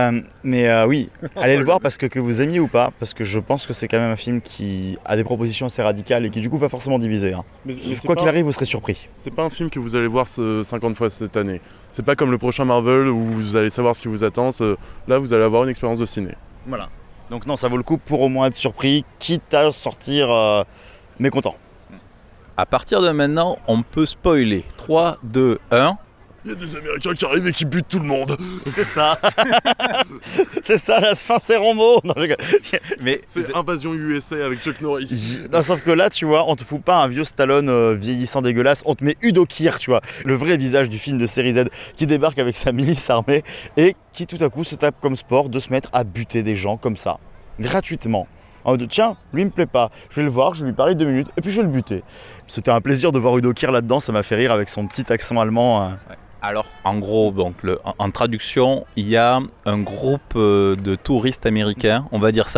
Oui, allez le voir, parce que vous aimiez ou pas, parce que je pense que c'est quand même un film qui a des propositions assez radicales et qui du coup va forcément diviser. Hein. Mais quoi qu'il arrive, vous serez surpris. C'est pas un film que vous allez voir 50 fois cette année. C'est pas comme le prochain Marvel où vous allez savoir ce qui vous attend. Là, vous allez avoir une expérience de ciné. Voilà. Donc non, ça vaut le coup pour au moins être surpris, quitte à sortir mécontent. À partir de maintenant, on peut spoiler. 3, 2, 1. Il y a des Américains qui arrivent et qui butent tout le monde. C'est ça. C'est ça, la fin c'est Rambo. Non, mais c'est Invasion USA avec Chuck Norris. Non, sauf que là, tu vois, on te fout pas un vieux Stallone vieillissant dégueulasse, on te met Udo Kier, tu vois, le vrai visage du film de série Z, qui débarque avec sa milice armée et qui tout à coup se tape comme sport de se mettre à buter des gens comme ça, gratuitement. En mode, tiens, lui il me plaît pas, je vais le voir, je vais lui parler 2 minutes et puis je vais le buter. C'était un plaisir de voir Udo Kier là-dedans, ça m'a fait rire avec son petit accent allemand. Ouais. Alors, en gros, donc, en traduction, il y a un groupe de touristes américains, on va dire ça,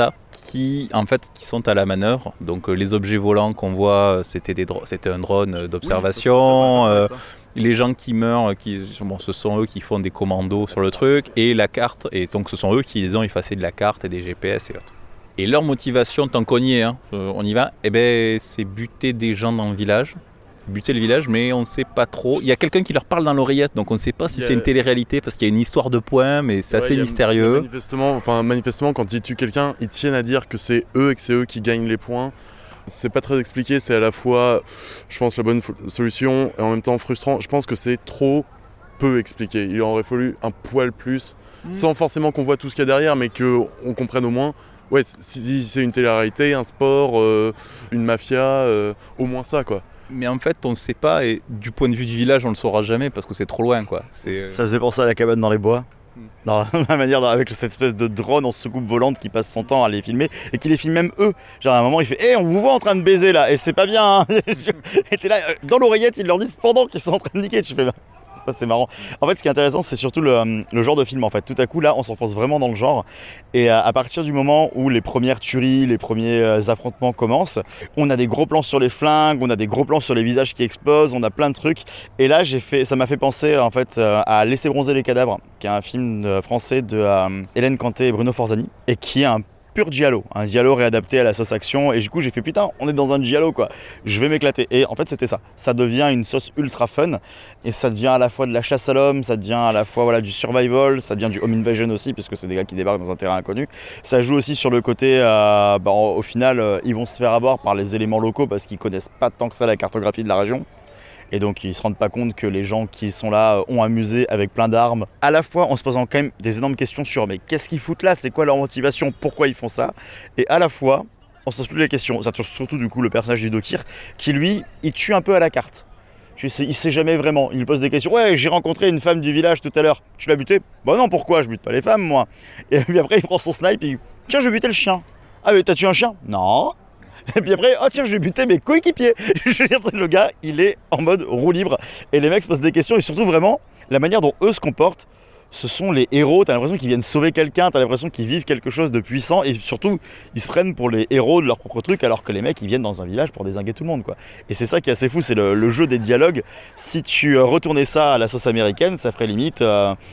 qui sont à la manœuvre. Donc les objets volants qu'on voit, c'était un drone d'observation. Oui, les gens qui meurent, ce sont eux qui font des commandos sur le truc, et la carte, et donc ce sont eux qui les ont effacés de la carte et des GPS et autres. Et leur motivation, tant qu'on y est, on y va, c'est buter des gens dans le village. Buter le village, mais on ne sait pas trop. Il y a quelqu'un qui leur parle dans l'oreillette, donc on ne sait pas si c'est une télé-réalité, parce qu'il y a une histoire de points, mais c'est assez mystérieux. Manifestement, quand ils tuent quelqu'un, ils tiennent à dire que c'est eux et que c'est eux qui gagnent les points. C'est pas très expliqué, c'est à la fois, je pense, la bonne solution et en même temps frustrant. Je pense que c'est trop peu expliqué. Il aurait fallu un poil plus, sans forcément qu'on voit tout ce qu'il y a derrière, mais qu'on comprenne au moins. Ouais, si c'est une télé-réalité, un sport, une mafia, au moins ça, quoi. Mais en fait, on ne sait pas, et du point de vue du village, on ne le saura jamais parce que c'est trop loin, quoi. Ça faisait penser à La cabane dans les bois. Dans la manière avec cette espèce de drone en soucoupe volante qui passe son temps à les filmer et qui les filme même eux. Genre à un moment il fait on vous voit en train de baiser là et c'est pas bien hein. Et t'es là dans l'oreillette, ils leur disent pendant qu'ils sont en train de niquer. Tu fais ça c'est marrant. En fait ce qui est intéressant c'est surtout le genre de film en fait. Tout à coup là on s'enfonce vraiment dans le genre et à partir du moment où les premières tueries, les premiers affrontements commencent, on a des gros plans sur les flingues, on a des gros plans sur les visages qui explosent, on a plein de trucs et là ça m'a fait penser en fait à Laisser bronzer les cadavres qui est un film français de Hélène Canté et Bruno Forzani et qui est un pur giallo, un giallo réadapté à la sauce action et du coup j'ai fait putain on est dans un giallo quoi, je vais m'éclater et en fait c'était ça devient une sauce ultra fun et ça devient à la fois de la chasse à l'homme, ça devient à la fois du survival, ça devient du home invasion aussi puisque c'est des gars qui débarquent dans un terrain inconnu, ça joue aussi sur le côté au final ils vont se faire avoir par les éléments locaux parce qu'ils connaissent pas tant que ça la cartographie de la région. Et donc ils se rendent pas compte que les gens qui sont là ont un musée avec plein d'armes. À la fois en se posant quand même des énormes questions sur mais qu'est-ce qu'ils foutent là, c'est quoi leur motivation, pourquoi ils font ça. Et à la fois on se pose plus les questions. Ça touche surtout du coup le personnage du Dokir qui lui il tue un peu à la carte. Il sait jamais vraiment, il pose des questions. Ouais j'ai rencontré une femme du village tout à l'heure, tu l'as butée? Bah non pourquoi, je bute pas les femmes moi. Et puis après il prend son snipe et il dit tiens je vais buter le chien. Ah mais t'as tué un chien? Non. Et puis après, oh tiens, je vais buter mes coéquipiers. Je veux dire, le gars, il est en mode roue libre. Et les mecs se posent des questions. Et surtout, vraiment, la manière dont eux se comportent, ce sont les héros. T'as l'impression qu'ils viennent sauver quelqu'un. T'as l'impression qu'ils vivent quelque chose de puissant. Et surtout, ils se prennent pour les héros de leur propre truc. Alors que les mecs, ils viennent dans un village pour dézinguer tout le monde, quoi. Et c'est ça qui est assez fou. C'est le jeu des dialogues. Si tu retournais ça à la sauce américaine, ça ferait limite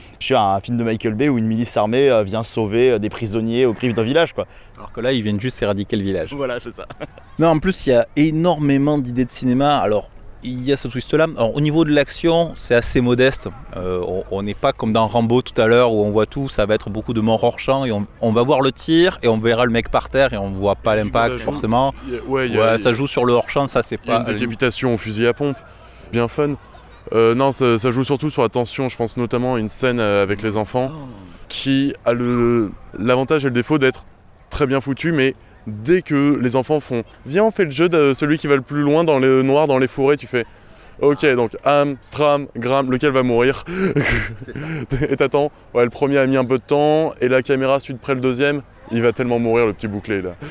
un film de Michael Bay où une milice armée vient sauver des prisonniers au crible d'un village, quoi. Alors que là, ils viennent juste éradiquer le village. Voilà, c'est ça. Non, en plus, il y a énormément d'idées de cinéma. Alors, il y a ce twist-là. Alors, au niveau de l'action, c'est assez modeste. On n'est pas comme dans Rambo tout à l'heure où on voit tout. Ça va être beaucoup de morts hors champ et on va voir le tir et on verra le mec par terre et on ne voit pas l'impact forcément. Ça joue sur le hors champ, ça c'est pas. Il y a une décapitation au fusil à pompe, bien fun. Non, ça joue surtout sur la tension. Je pense notamment à une scène avec les enfants qui a l'avantage et le défaut d'être très bien foutu, mais dès que les enfants font viens on fait le jeu de celui qui va le plus loin dans le noir dans les forêts, tu fais ok donc Am, Stram, Gram, lequel va mourir. Et t'attends, le premier a mis un peu de temps et la caméra suit de près le deuxième, il va tellement mourir le petit bouclé là.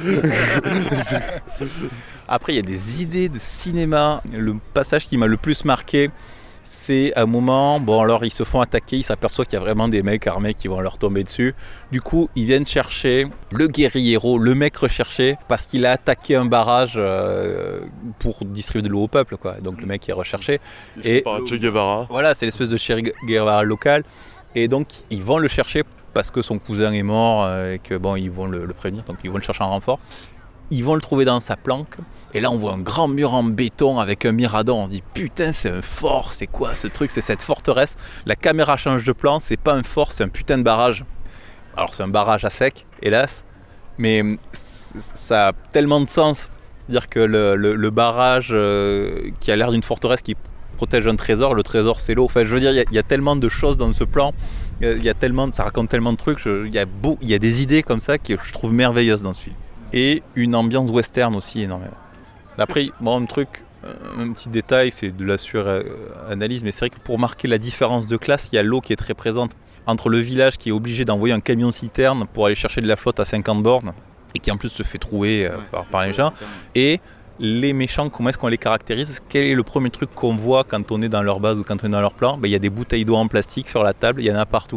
Après il y a des idées de cinéma, le passage qui m'a le plus marqué c'est un moment, alors ils se font attaquer, ils s'aperçoivent qu'il y a vraiment des mecs armés qui vont leur tomber dessus. Du coup, ils viennent chercher le guerriero, le mec recherché, parce qu'il a attaqué un barrage pour distribuer de l'eau au peuple, quoi. Donc le mec est recherché. Et par Che Guevara. Voilà, c'est l'espèce de Che Guevara local. Et donc, ils vont le chercher parce que son cousin est mort et que ils vont le prévenir, donc ils vont le chercher en renfort. Ils vont le trouver dans sa planque. Et là, on voit un grand mur en béton avec un mirador. On se dit, putain, c'est un fort. C'est quoi ce truc? C'est cette forteresse. La caméra change de plan. C'est pas un fort, c'est un putain de barrage. Alors, c'est un barrage à sec, hélas. Mais ça a tellement de sens. C'est-à-dire que le barrage qui a l'air d'une forteresse qui protège un trésor, le trésor, c'est l'eau. Enfin, je veux dire, il y a tellement de choses dans ce plan. Ça raconte tellement de trucs. Il y a des idées comme ça que je trouve merveilleuses dans ce film. Et une ambiance western aussi énormément. Après, un petit détail, c'est de la suranalyse, mais c'est vrai que pour marquer la différence de classe, il y a l'eau qui est très présente. Entre le village qui est obligé d'envoyer un camion-citerne pour aller chercher de la flotte à 50 bornes, et qui en plus se fait trouer par les gens, et les méchants, comment est-ce qu'on les caractérise? Quel est le premier truc qu'on voit quand on est dans leur base ou quand on est dans leur plan? Il y a des bouteilles d'eau en plastique sur la table, il y en a partout.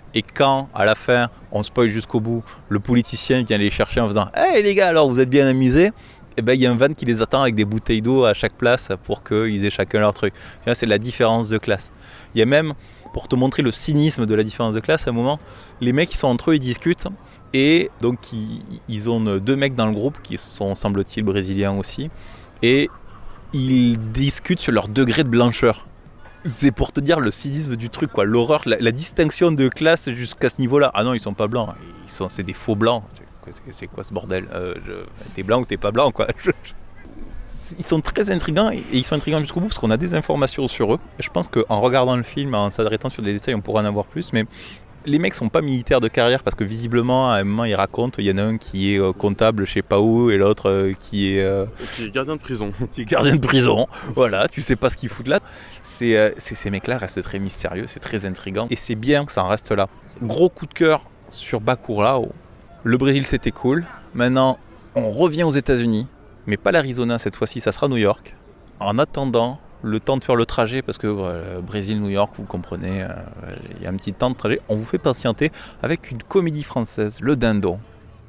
Et quand, à la fin, on spoil jusqu'au bout, le politicien vient les chercher en faisant « Hey les gars, alors vous êtes bien amusés ?» Et ben il y a un van qui les attend avec des bouteilles d'eau à chaque place pour qu'ils aient chacun leur truc. Là, c'est la différence de classe. Il y a même, pour te montrer le cynisme de la différence de classe, à un moment, les mecs, ils sont entre eux, ils discutent. Et donc, ils ont 2 mecs dans le groupe qui sont, semble-t-il, brésiliens aussi. Et ils discutent sur leur degré de blancheur. C'est pour te dire le cynisme du truc, quoi. L'horreur, la distinction de classe jusqu'à ce niveau-là. Ah non, ils sont pas blancs, c'est des faux blancs. C'est quoi ce bordel t'es blanc ou t'es pas blanc, quoi. Ils sont très intrigants et ils sont intrigants jusqu'au bout parce qu'on a des informations sur eux. Et je pense qu'en regardant le film, en s'arrêtant sur des détails, on pourra en avoir plus. Mais les mecs sont pas militaires de carrière parce que visiblement, à un moment, ils racontent, il y en a un qui est comptable je sais pas où et l'autre qui est gardien de prison. Qui est gardien de prison. Voilà, tu sais pas ce qu'ils foutent là. Ces mecs-là restent très mystérieux, c'est très intriguant et c'est bien que ça en reste là. Gros coup de cœur sur Bacurau. Le Brésil, c'était cool. Maintenant, on revient aux États-Unis, mais pas l'Arizona cette fois-ci, ça sera New York. En attendant, le temps de faire le trajet, parce que Brésil-New York, vous comprenez, il y a un petit temps de trajet, on vous fait patienter avec une comédie française, Le Dindon.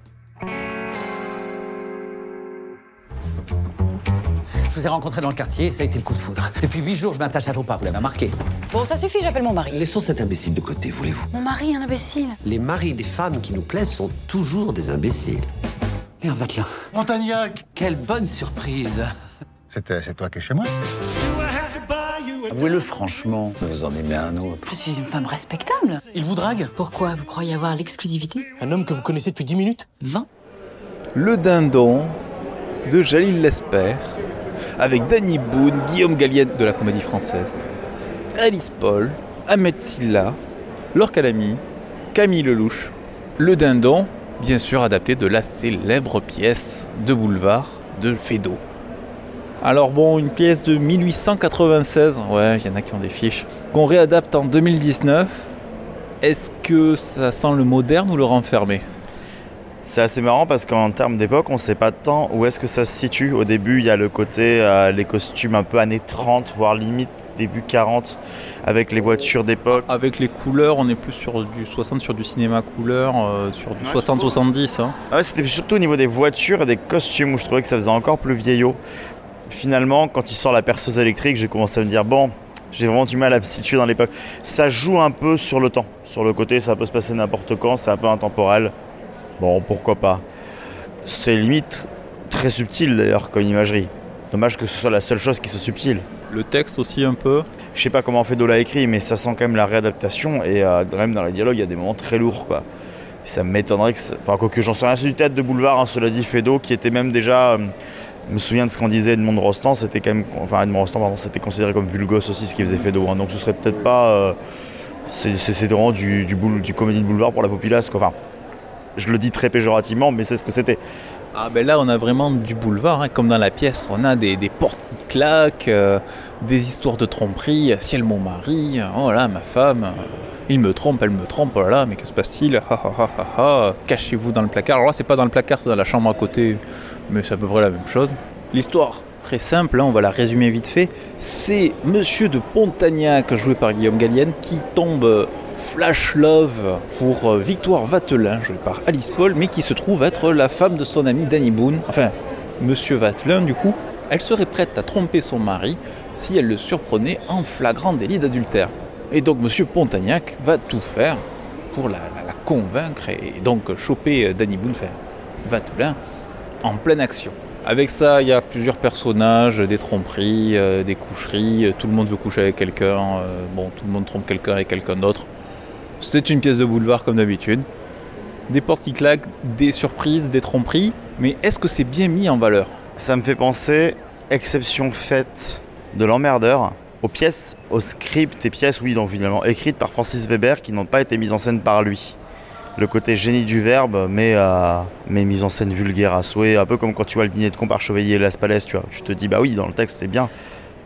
Je vous ai rencontré dans le quartier, ça a été le coup de foudre. Depuis 8 jours, je m'attache à vos pas, vous l'avez remarqué. Bon, ça suffit, j'appelle mon mari. Laissons cet imbécile de côté, voulez-vous. Mon mari, un imbécile. Les maris des femmes qui nous plaisent sont toujours des imbéciles. Merde, Vatelin. Montagnac. Quelle bonne surprise. C'est toi qui es chez moi. Avouez-le franchement, vous en aimez un autre. Je suis une femme respectable. Il vous drague? Pourquoi? Vous croyez avoir l'exclusivité? Un homme que vous connaissez depuis 10 minutes? 20. Le Dindon de Jalil Lesper, avec Danny Boone, Guillaume Gallienne de la Comédie Française, Alice Paul, Ahmed Silla, Laure Calamy, Camille Lelouch. Le Dindon, bien sûr adapté de la célèbre pièce de boulevard de Feydeau. Alors bon, une pièce de 1896, ouais, il y en a qui ont des fiches, qu'on réadapte en 2019. Est-ce que ça sent le moderne ou le renfermé ? C'est assez marrant parce qu'en termes d'époque, on ne sait pas tant où est-ce que ça se situe. Au début, il y a le côté, les costumes un peu années 30, voire limite début 40, avec les voitures d'époque. Avec les couleurs, on est plus sur du 60, sur du cinéma couleur, sur du 60-70. Hein. Ah ouais, c'était surtout au niveau des voitures et des costumes où je trouvais que ça faisait encore plus vieillot. Finalement, quand il sort la perceuse électrique, j'ai commencé à me dire, bon, j'ai vraiment du mal à me situer dans l'époque. Ça joue un peu sur le temps. Sur le côté, ça peut se passer n'importe quand, c'est un peu intemporel. Bon, pourquoi pas. C'est limite très subtil d'ailleurs comme imagerie. Dommage que ce soit la seule chose qui soit subtile. Le texte aussi un peu. Je sais pas comment Feydeau l'a écrit, mais ça sent quand même la réadaptation et même dans les dialogues, il y a des moments très lourds, quoi. Et ça m'étonnerait que... Enfin, quoique j'en sais rien, c'est du théâtre de boulevard, hein, cela dit, Feydeau, qui était même déjà... je me souviens de ce qu'en disait Edmond Rostand, c'était quand même... Enfin, Edmond Rostand, pardon, c'était considéré comme vulgos aussi, ce qui faisait Feydeau. Hein, donc ce serait peut-être pas... c'est vraiment du comédie de boulevard pour la populace, quoi. Enfin, je le dis très péjorativement, mais c'est ce que c'était. Ah ben là, on a vraiment du boulevard, hein, comme dans la pièce. On a des portes qui claquent, des histoires de tromperie. Ciel, mon mari, oh là, ma femme, il me trompe, elle me trompe, oh là là, mais que se passe-t-il? Cachez-vous dans le placard. Alors là, c'est pas dans le placard, c'est dans la chambre à côté, mais c'est à peu près la même chose. L'histoire, très simple, hein, on va la résumer vite fait. C'est Monsieur de Pontagnac, joué par Guillaume Gallienne, qui tombe... flash love pour Victoire Vatelin, jouée par Alice Paul, mais qui se trouve être la femme de son ami Danny Boone. Enfin, Monsieur Vatelin, du coup, elle serait prête à tromper son mari si elle le surprenait en flagrant délit d'adultère. Et donc Monsieur Pontagnac va tout faire pour la convaincre et donc choper Danny Boone, enfin Vatelin, en pleine action. Avec ça, il y a plusieurs personnages, des tromperies, des coucheries, tout le monde veut coucher avec quelqu'un, tout le monde trompe quelqu'un avec quelqu'un d'autre. C'est une pièce de boulevard comme d'habitude. Des portes qui claquent, des surprises, des tromperies, mais est-ce que c'est bien mis en valeur ? Ça me fait penser, exception faite de l'emmerdeur, aux pièces, aux scripts et pièces, oui, donc finalement écrites par Francis Weber qui n'ont pas été mises en scène par lui. Le côté génie du verbe, mais mise en scène vulgaire à souhait, un peu comme quand tu vois le dîner de con par Chevalier et Las Palais, tu vois. Tu te dis, bah oui, dans le texte c'est bien,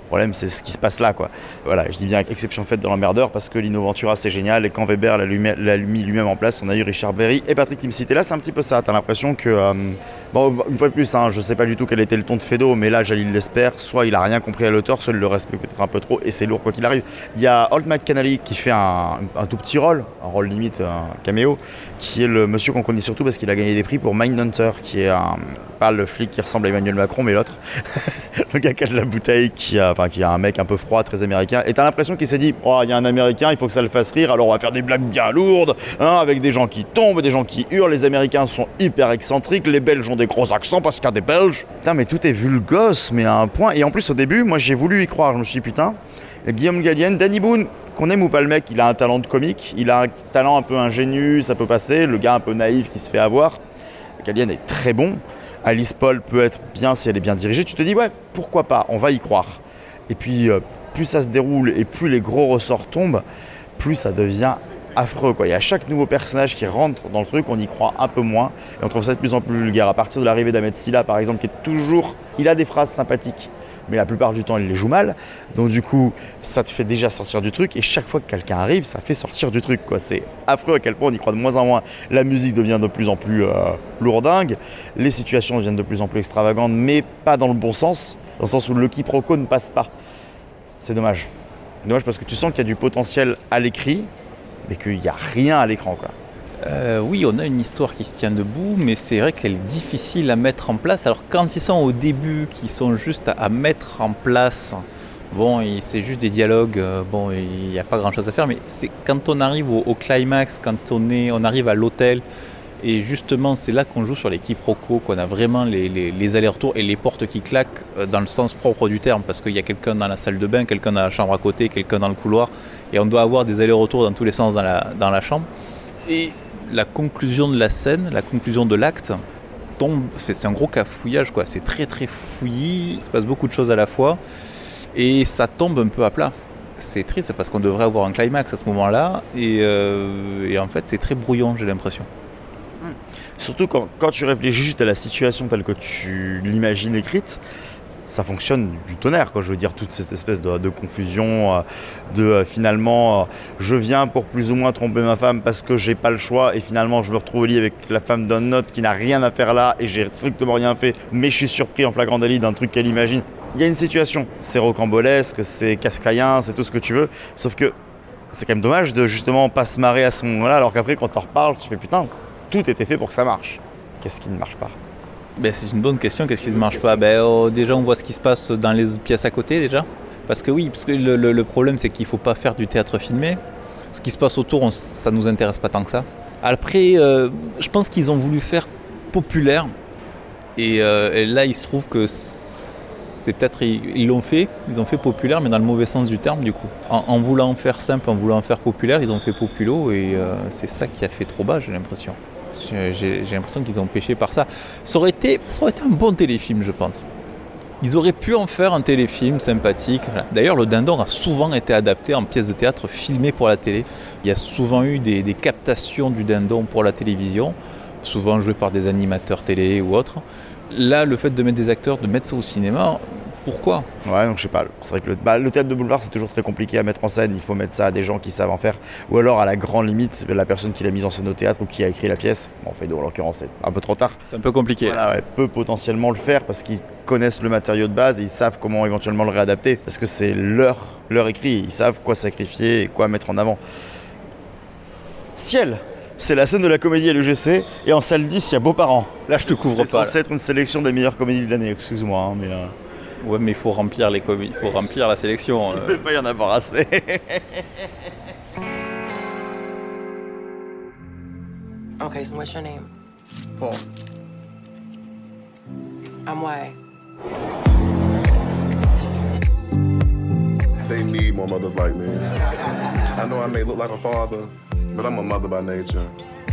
Le problème, c'est ce qui se passe là, quoi. Voilà, je dis bien exception faite de l'emmerdeur parce que Lino Ventura, c'est génial. Et quand Weber l'a mis lui-même en place, on a eu Richard Berry et Patrick Timsit. Et là, c'est un petit peu ça. T'as l'impression que... bon, une fois de plus, je sais pas du tout quel était le ton de Feydeau, mais là, Jalil l'espère. Soit il a rien compris à l'auteur, soit il le respecte peut-être un peu trop. Et c'est lourd, quoi qu'il arrive. Il y a Holt McCannally qui fait un tout petit rôle, un rôle limite, un caméo, qui est le monsieur qu'on connaît surtout parce qu'il a gagné des prix pour Mindhunter, qui est pas le flic qui ressemble à Emmanuel Macron, mais l'autre. Le gars qui a de la bouteille, qui a un mec un peu froid, très américain. Et t'as l'impression qu'il s'est dit, il y a un américain, il faut que ça le fasse rire, alors on va faire des blagues bien lourdes, avec des gens qui tombent, des gens qui hurlent. Les Américains sont hyper excentriques, les Belges ont des gros accents parce qu'il y a des Belges. Putain, mais tout est vulgose, mais à un point. Et en plus, au début, moi j'ai voulu y croire. Je me suis dit, putain, Guillaume Gallienne, Danny Boone, qu'on aime ou pas le mec, il a un talent de comique, il a un talent un peu ingénu, ça peut passer. Le gars un peu naïf qui se fait avoir. Gallienne est très bon. Alice Paul peut être bien si elle est bien dirigée. Tu te dis, ouais, pourquoi pas, on va y croire. Et puis, plus ça se déroule et plus les gros ressorts tombent, plus ça devient affreux, quoi. Il y a chaque nouveau personnage qui rentre dans le truc, on y croit un peu moins. Et on trouve ça de plus en plus vulgaire. À partir de l'arrivée d'Ahmed Silla, par exemple, qui est toujours... Il a des phrases sympathiques, mais la plupart du temps, il les joue mal. Donc du coup, ça te fait déjà sortir du truc. Et chaque fois que quelqu'un arrive, ça fait sortir du truc, quoi. C'est affreux à quel point on y croit de moins en moins. La musique devient de plus en plus lourdingue. Les situations deviennent de plus en plus extravagantes, mais pas dans le bon sens. Dans le sens où le quiproquo ne passe pas. C'est dommage. C'est dommage parce que tu sens qu'il y a du potentiel à l'écrit, mais qu'il n'y a rien à l'écran, quoi. Oui, on a une histoire qui se tient debout, mais c'est vrai qu'elle est difficile à mettre en place. Alors quand ils sont au début, qui sont juste à mettre en place, bon, c'est juste des dialogues, bon, il n'y a pas grand-chose à faire, mais c'est quand on arrive au climax, quand on arrive à l'hôtel, et justement c'est là qu'on joue sur les quiproquos, qu'on a vraiment les allers-retours et les portes qui claquent dans le sens propre du terme, parce qu'il y a quelqu'un dans la salle de bain, quelqu'un dans la chambre à côté, quelqu'un dans le couloir, et on doit avoir des allers-retours dans tous les sens dans la chambre. Et la conclusion de la scène, la conclusion de l'acte tombe, c'est un gros cafouillage, quoi. C'est très très fouillis, il se passe beaucoup de choses à la fois et ça tombe un peu à plat. C'est triste parce qu'on devrait avoir un climax à ce moment-là et en fait c'est très brouillon, j'ai l'impression. Surtout quand tu réfléchis juste à la situation telle que tu l'imagines écrite, ça fonctionne du tonnerre, quoi. Je veux dire, toute cette espèce de confusion, finalement, je viens pour plus ou moins tromper ma femme parce que j'ai pas le choix et finalement je me retrouve au lit avec la femme d'un autre qui n'a rien à faire là et j'ai strictement rien fait, mais je suis surpris en flagrant délit d'un truc qu'elle imagine. Il y a une situation, c'est rocambolesque, c'est cascaïen, c'est tout ce que tu veux, sauf que c'est quand même dommage de justement pas se marrer à ce moment-là, alors qu'après quand t'en reparles, tu fais putain, tout était fait pour que ça marche. Qu'est-ce qui ne marche pas ? C'est une bonne question, qu'est-ce qui ne marche pas ? Déjà on voit ce qui se passe dans les pièces à côté déjà. Parce que le problème c'est qu'il ne faut pas faire du théâtre filmé. Ce qui se passe autour, ça ne nous intéresse pas tant que ça. Après, je pense qu'ils ont voulu faire populaire. Et là il se trouve que c'est peut-être, ils ont fait populaire, mais dans le mauvais sens du terme du coup. En voulant faire simple, en voulant faire populaire, ils ont fait populo et c'est ça qui a fait trop bas, j'ai l'impression. J'ai l'impression qu'ils ont péché par ça. Ça aurait été un bon téléfilm, je pense. Ils auraient pu en faire un téléfilm sympathique. D'ailleurs, le Dindon a souvent été adapté en pièce de théâtre filmée pour la télé. Il y a souvent eu des captations du Dindon pour la télévision, souvent jouées par des animateurs télé ou autres. Là, le fait de mettre des acteurs, de mettre ça au cinéma, pourquoi ? Ouais, donc je sais pas. C'est vrai que le théâtre de boulevard, c'est toujours très compliqué à mettre en scène. Il faut mettre ça à des gens qui savent en faire. Ou alors, à la grande limite, la personne qui l'a mise en scène au théâtre ou qui a écrit la pièce. Bon, Feydeau, en l'occurrence, c'est un peu trop tard. C'est un peu compliqué. Voilà, ouais, peut potentiellement le faire parce qu'ils connaissent le matériau de base et ils savent comment éventuellement le réadapter. Parce que c'est leur écrit. Ils savent quoi sacrifier et quoi mettre en avant. Ciel, c'est la scène de la comédie à l'UGC. Et en salle 10, il y a Beaux-parents. Là, je te couvre pas. C'est censé être une sélection des meilleures comédies de l'année, excuse-moi. Hein, mais ouais, mais il faut remplir les comédies, il faut remplir la sélection. Il ne peut pas y en avoir assez. Okay, so what's your name? Paul. I'm white. They need more mothers like me. I know I may look like a father, but I'm a mother by nature.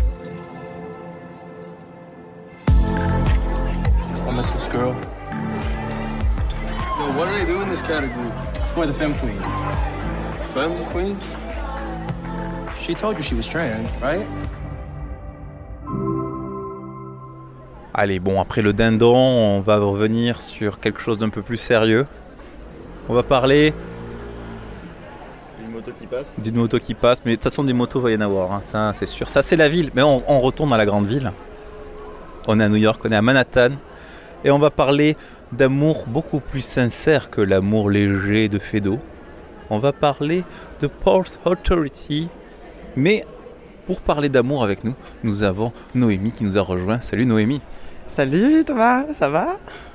I met this girl. So what do they do in this category? It's for the femme queens. Femme queens? She told you she was trans, right? Allez, bon, après le Dindon, on va revenir sur quelque chose d'un peu plus sérieux. On va parler Une moto qui passe. d'une moto qui passe, mais de toute façon des motos va y en avoir, hein, ça c'est sûr. Ça c'est la ville, mais on retourne à la grande ville. On est à New York, on est à Manhattan, et on va parler d'amour beaucoup plus sincère que l'amour léger de Fedo. On va parler de Port Authority, mais pour parler d'amour avec nous, nous avons Noémie qui nous a rejoint. Salut Noémie. Salut Thomas, ça va ?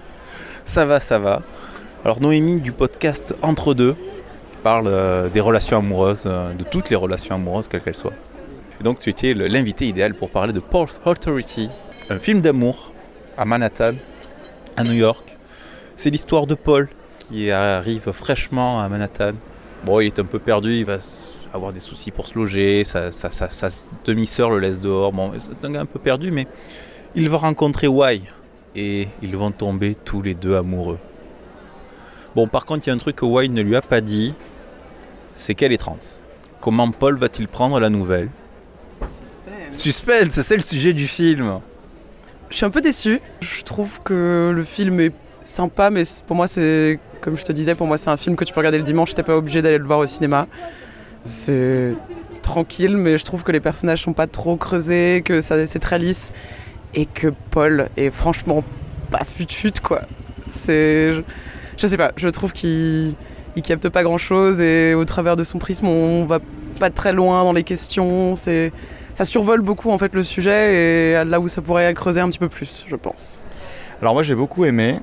Ça va. Alors Noémie du podcast Entre deux parle des relations amoureuses, de toutes les relations amoureuses, quelles qu'elles soient. Et donc tu étais l'invité idéal pour parler de Port Authority, un film d'amour à Manhattan, à New York. C'est l'histoire de Paul qui arrive fraîchement à Manhattan. Bon, il est un peu perdu, il va avoir des soucis pour se loger, sa demi-sœur le laisse dehors. Bon, c'est un gars un peu perdu, mais il va rencontrer Wai et ils vont tomber tous les deux amoureux. Bon, par contre, il y a un truc que Wai ne lui a pas dit, c'est qu'elle est trans. Comment Paul va-t-il prendre la nouvelle ? Suspense, c'est le sujet du film. Je suis un peu déçue. Je trouve que le film est sympa, mais pour moi, c'est, comme je te disais, pour moi, c'est un film que tu peux regarder le dimanche, t'es pas obligé d'aller le voir au cinéma. C'est tranquille, mais je trouve que les personnages sont pas trop creusés, que c'est très lisse, et que Paul est franchement pas fut-fut, quoi. Je sais pas, je trouve qu'il capte pas grand-chose, et au travers de son prisme, on va pas très loin dans les questions, ça survole beaucoup en fait le sujet, et là où ça pourrait creuser un petit peu plus, je pense. Alors moi j'ai beaucoup aimé.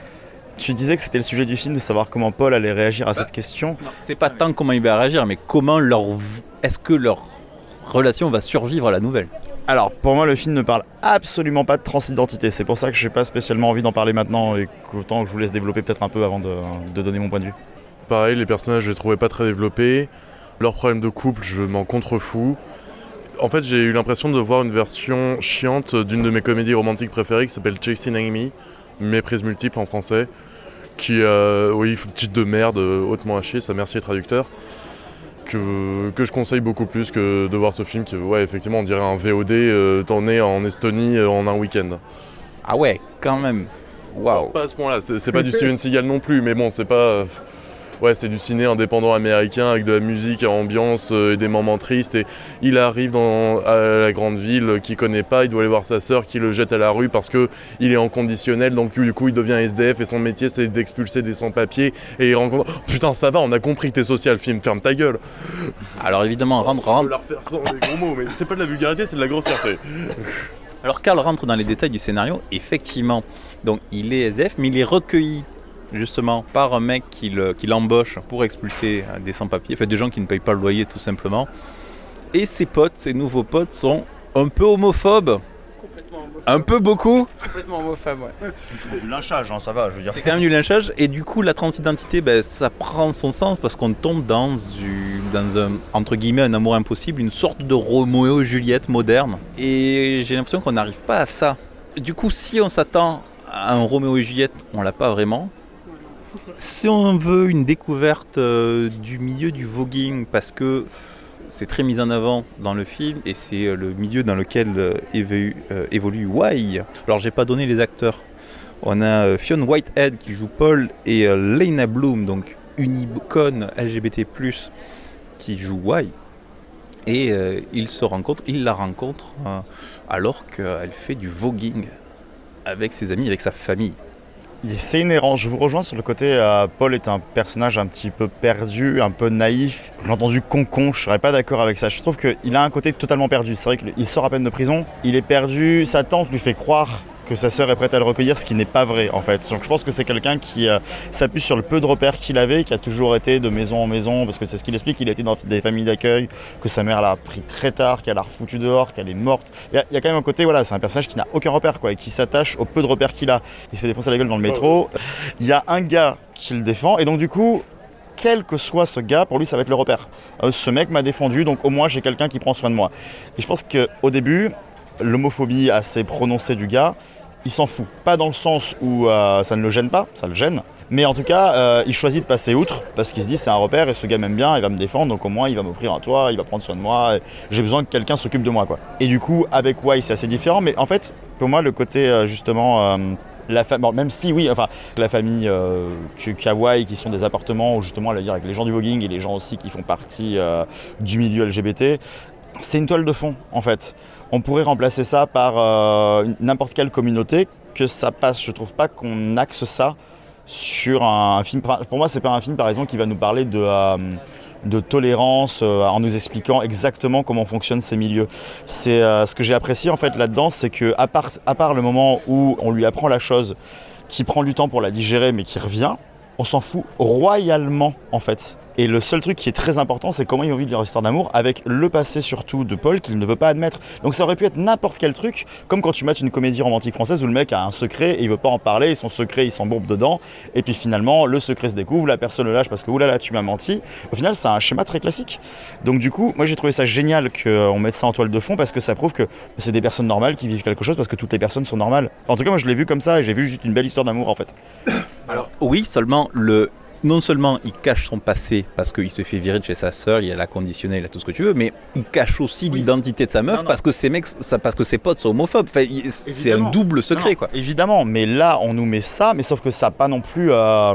Tu disais que c'était le sujet du film, de savoir comment Paul allait réagir à cette question. Non, c'est pas tant comment il va réagir, mais est-ce que leur relation va survivre à la nouvelle ? Alors pour moi le film ne parle absolument pas de transidentité, c'est pour ça que je n'ai pas spécialement envie d'en parler maintenant, et qu'autant que je vous laisse développer peut-être un peu avant de donner mon point de vue. Pareil, les personnages je les trouvais pas très développés, leurs problèmes de couple je m'en contrefous. En fait j'ai eu l'impression de voir une version chiante d'une de mes comédies romantiques préférées qui s'appelle Chasing Amy, Méprise multiple en français, qui titre de merde, hautement à chier, ça merci les traducteurs, que je conseille beaucoup plus que de voir ce film qui, ouais, effectivement on dirait un VOD tourné en Estonie en un week-end. Ah ouais, quand même, waouh. Pas à ce point-là, c'est pas du Steven Seagal non plus, mais bon, c'est pas... Ouais, c'est du ciné indépendant américain avec de la musique à ambiance et des moments tristes. Et il arrive à la grande ville qu'il connaît pas, il doit aller voir sa sœur qui le jette à la rue parce qu'il est en conditionnel. Donc du coup, il devient SDF et son métier, c'est d'expulser des sans-papiers. Et il rencontre... Oh, putain, ça va, on a compris que t'es social, film, ferme ta gueule. Alors évidemment, Je peux la refaire sans des gros mots, mais c'est pas de la vulgarité, c'est de la grossièreté. Alors Carl rentre dans les détails du scénario, effectivement. Donc il est SDF, mais il est recueilli justement par un mec qui l'embauche pour expulser des sans-papiers, enfin des gens qui ne payent pas le loyer tout simplement. Et ses nouveaux potes sont un peu homophobes. Complètement homophobe. Un peu beaucoup. Complètement homophobe, ouais. Du lynchage, hein, ça va, je veux dire. C'est quand même du lynchage, et du coup la transidentité, ça prend son sens parce qu'on tombe dans un, entre guillemets, un amour impossible, une sorte de Roméo et Juliette moderne. Et j'ai l'impression qu'on n'arrive pas à ça. Du coup, si on s'attend à un Roméo et Juliette, on l'a pas vraiment. Si on veut une découverte du milieu du voguing, parce que c'est très mis en avant dans le film et c'est le milieu dans lequel évolue Wai. Alors j'ai pas donné les acteurs. On a Fionn Whitehead qui joue Paul et Lena Bloom, donc une icône LGBT+, qui joue Wai. Et il la rencontre alors qu'elle fait du voguing avec ses amis, avec sa famille. C'est inhérent, je vous rejoins sur le côté, Paul est un personnage un petit peu perdu, un peu naïf. J'ai entendu con, je serais pas d'accord avec ça. Je trouve qu'il a un côté totalement perdu. C'est vrai qu'il sort à peine de prison, il est perdu, sa tante lui fait croire que sa sœur est prête à le recueillir, ce qui n'est pas vrai en fait. Donc je pense que c'est quelqu'un qui s'appuie sur le peu de repères qu'il avait, qui a toujours été de maison en maison, parce que c'est ce qu'il explique, il a été dans des familles d'accueil, que sa mère l'a pris très tard, qu'elle l'a refoutu dehors, qu'elle est morte. Il y a quand même un côté, voilà, c'est un personnage qui n'a aucun repère, quoi, et qui s'attache au peu de repères qu'il a. Il se fait défoncer la gueule dans le métro, il y a un gars qui le défend, et donc du coup, quel que soit ce gars, pour lui ça va être le repère. Ce mec m'a défendu, donc au moins j'ai quelqu'un qui prend soin de moi. Et je pense qu'au début, l'homophobie assez prononcée du gars, il s'en fout. Pas dans le sens où ça ne le gêne pas, ça le gêne. Mais en tout cas, il choisit de passer outre parce qu'il se dit c'est un repère et ce gars m'aime bien, il va me défendre, donc au moins il va m'offrir un toit, il va prendre soin de moi, j'ai besoin que quelqu'un s'occupe de moi, quoi. Et du coup, avec Wai, c'est assez différent, mais en fait, pour moi, le côté justement même si oui, enfin la famille Kawai qui sont des appartements où justement elle va dire avec les gens du voguing et les gens aussi qui font partie du milieu LGBT, c'est une toile de fond en fait. On pourrait remplacer ça par n'importe quelle communauté, que ça passe. Je trouve pas qu'on axe ça sur un film. Pour moi, c'est pas un film par exemple qui va nous parler de tolérance en nous expliquant exactement comment fonctionnent ces milieux. C'est ce que j'ai apprécié en fait là-dedans, c'est que à part le moment où on lui apprend la chose, qui prend du temps pour la digérer mais qui revient, on s'en fout royalement en fait. Et le seul truc qui est très important, c'est comment ils vont vivre leur histoire d'amour avec le passé surtout de Paul qu'il ne veut pas admettre. Donc ça aurait pu être n'importe quel truc, comme quand tu mates une comédie romantique française où le mec a un secret et il veut pas en parler, et son secret il s'embourbe dedans, et puis finalement le secret se découvre, la personne le lâche parce que oulala tu m'as menti. Au final c'est un schéma très classique. Donc du coup moi j'ai trouvé ça génial qu'on mette ça en toile de fond parce que ça prouve que c'est des personnes normales qui vivent quelque chose parce que toutes les personnes sont normales. En tout cas moi je l'ai vu comme ça et j'ai vu juste une belle histoire d'amour en fait. Alors oui, seulement non seulement il cache son passé parce qu'il se fait virer de chez sa sœur, il a la conditionnelle, il a tout ce que tu veux, mais il cache aussi l'identité de sa meuf parce que parce que ses potes sont homophobes. Enfin, c'est un double secret quoi. Évidemment, mais là on nous met ça, mais sauf que ça n'a pas non plus.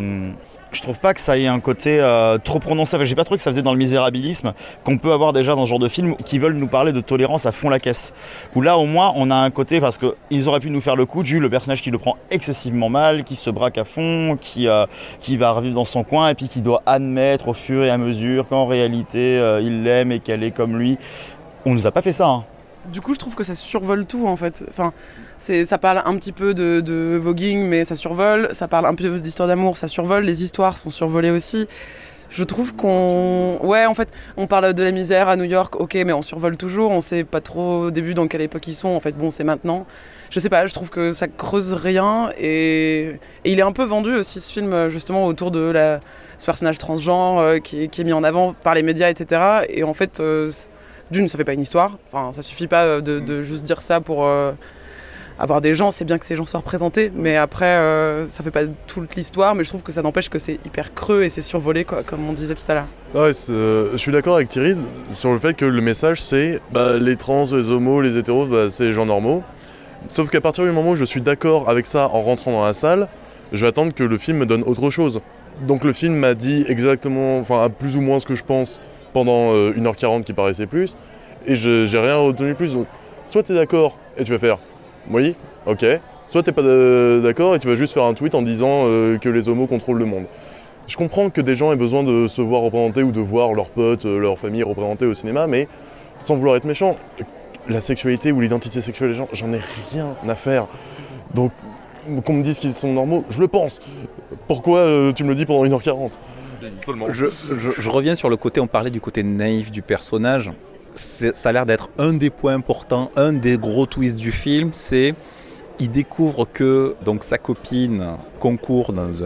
Je trouve pas que ça ait un côté trop prononcé. Enfin, j'ai pas trouvé que ça faisait dans le misérabilisme qu'on peut avoir déjà dans ce genre de film qui veulent nous parler de tolérance à fond la caisse. Où là, au moins, on a un côté parce que ils auraient pu nous faire le coup du le personnage qui le prend excessivement mal, qui se braque à fond, qui va revivre dans son coin et puis qui doit admettre au fur et à mesure qu'en réalité il l'aime et qu'elle est comme lui. On nous a pas fait ça. Hein. Du coup, je trouve que ça survole tout en fait. Enfin, ça parle un petit peu de voguing, mais ça survole. Ça parle un peu d'histoire d'amour, ça survole. Les histoires sont survolées aussi. Je trouve ouais, en fait, on parle de la misère à New York, ok, mais on survole toujours. On sait pas trop au début dans quelle époque ils sont. En fait, bon, c'est maintenant. Je sais pas, je trouve que ça creuse rien et il est un peu vendu aussi ce film justement autour de ce personnage transgenre qui est mis en avant par les médias, etc. Et en fait. D'une, ça fait pas une histoire. Enfin, ça suffit pas de juste dire ça pour avoir des gens. C'est bien que ces gens soient représentés, mais après, ça fait pas toute l'histoire. Mais je trouve que ça n'empêche que c'est hyper creux et c'est survolé, quoi, comme on disait tout à l'heure. Ouais, je suis d'accord avec Thierry sur le fait que le message, c'est les trans, les homos, les hétéros, c'est les gens normaux. Sauf qu'à partir du moment où je suis d'accord avec ça en rentrant dans la salle, je vais attendre que le film me donne autre chose. Donc le film m'a dit exactement, enfin plus ou moins ce que je pense pendant 1h40 qui paraissait plus, et j'ai rien retenu plus. Donc, soit t'es d'accord et tu vas faire oui, ok, soit t'es pas d'accord et tu vas juste faire un tweet en disant que les homos contrôlent le monde. Je comprends que des gens aient besoin de se voir représentés ou de voir leurs potes, leur famille représentés au cinéma, mais sans vouloir être méchant, la sexualité ou l'identité sexuelle des gens, j'en ai rien à faire. Donc qu'on me dise qu'ils sont normaux, je le pense. Pourquoi tu me le dis pendant 1h40 ? Seulement. Je reviens sur le côté, on parlait du côté naïf du personnage. Ça a l'air d'être un des points importants, un des gros twists du film, c'est il découvre que donc, sa copine concourt dans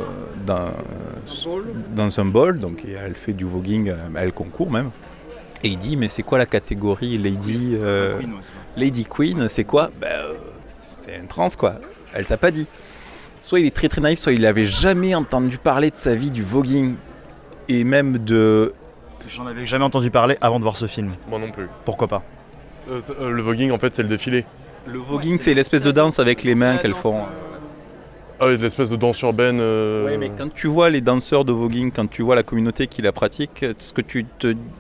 un bol, donc elle fait du voguing, elle concourt même. Et il dit, mais c'est quoi la catégorie Lady Queen, c'est quoi ? C'est un trans quoi, elle t'a pas dit. Soit il est très très naïf, soit il n'avait jamais entendu parler de sa vie du voguing. Et même de... J'en avais jamais entendu parler avant de voir ce film. Moi non plus. Pourquoi pas ? Le voguing en fait c'est le défilé. Le voguing c'est l'espèce de danse avec les mains qu'elles font. Ah oui, l'espèce de danse urbaine. Oui, mais quand tu vois les danseurs de voguing, quand tu vois la communauté qui la pratique, est-ce que tu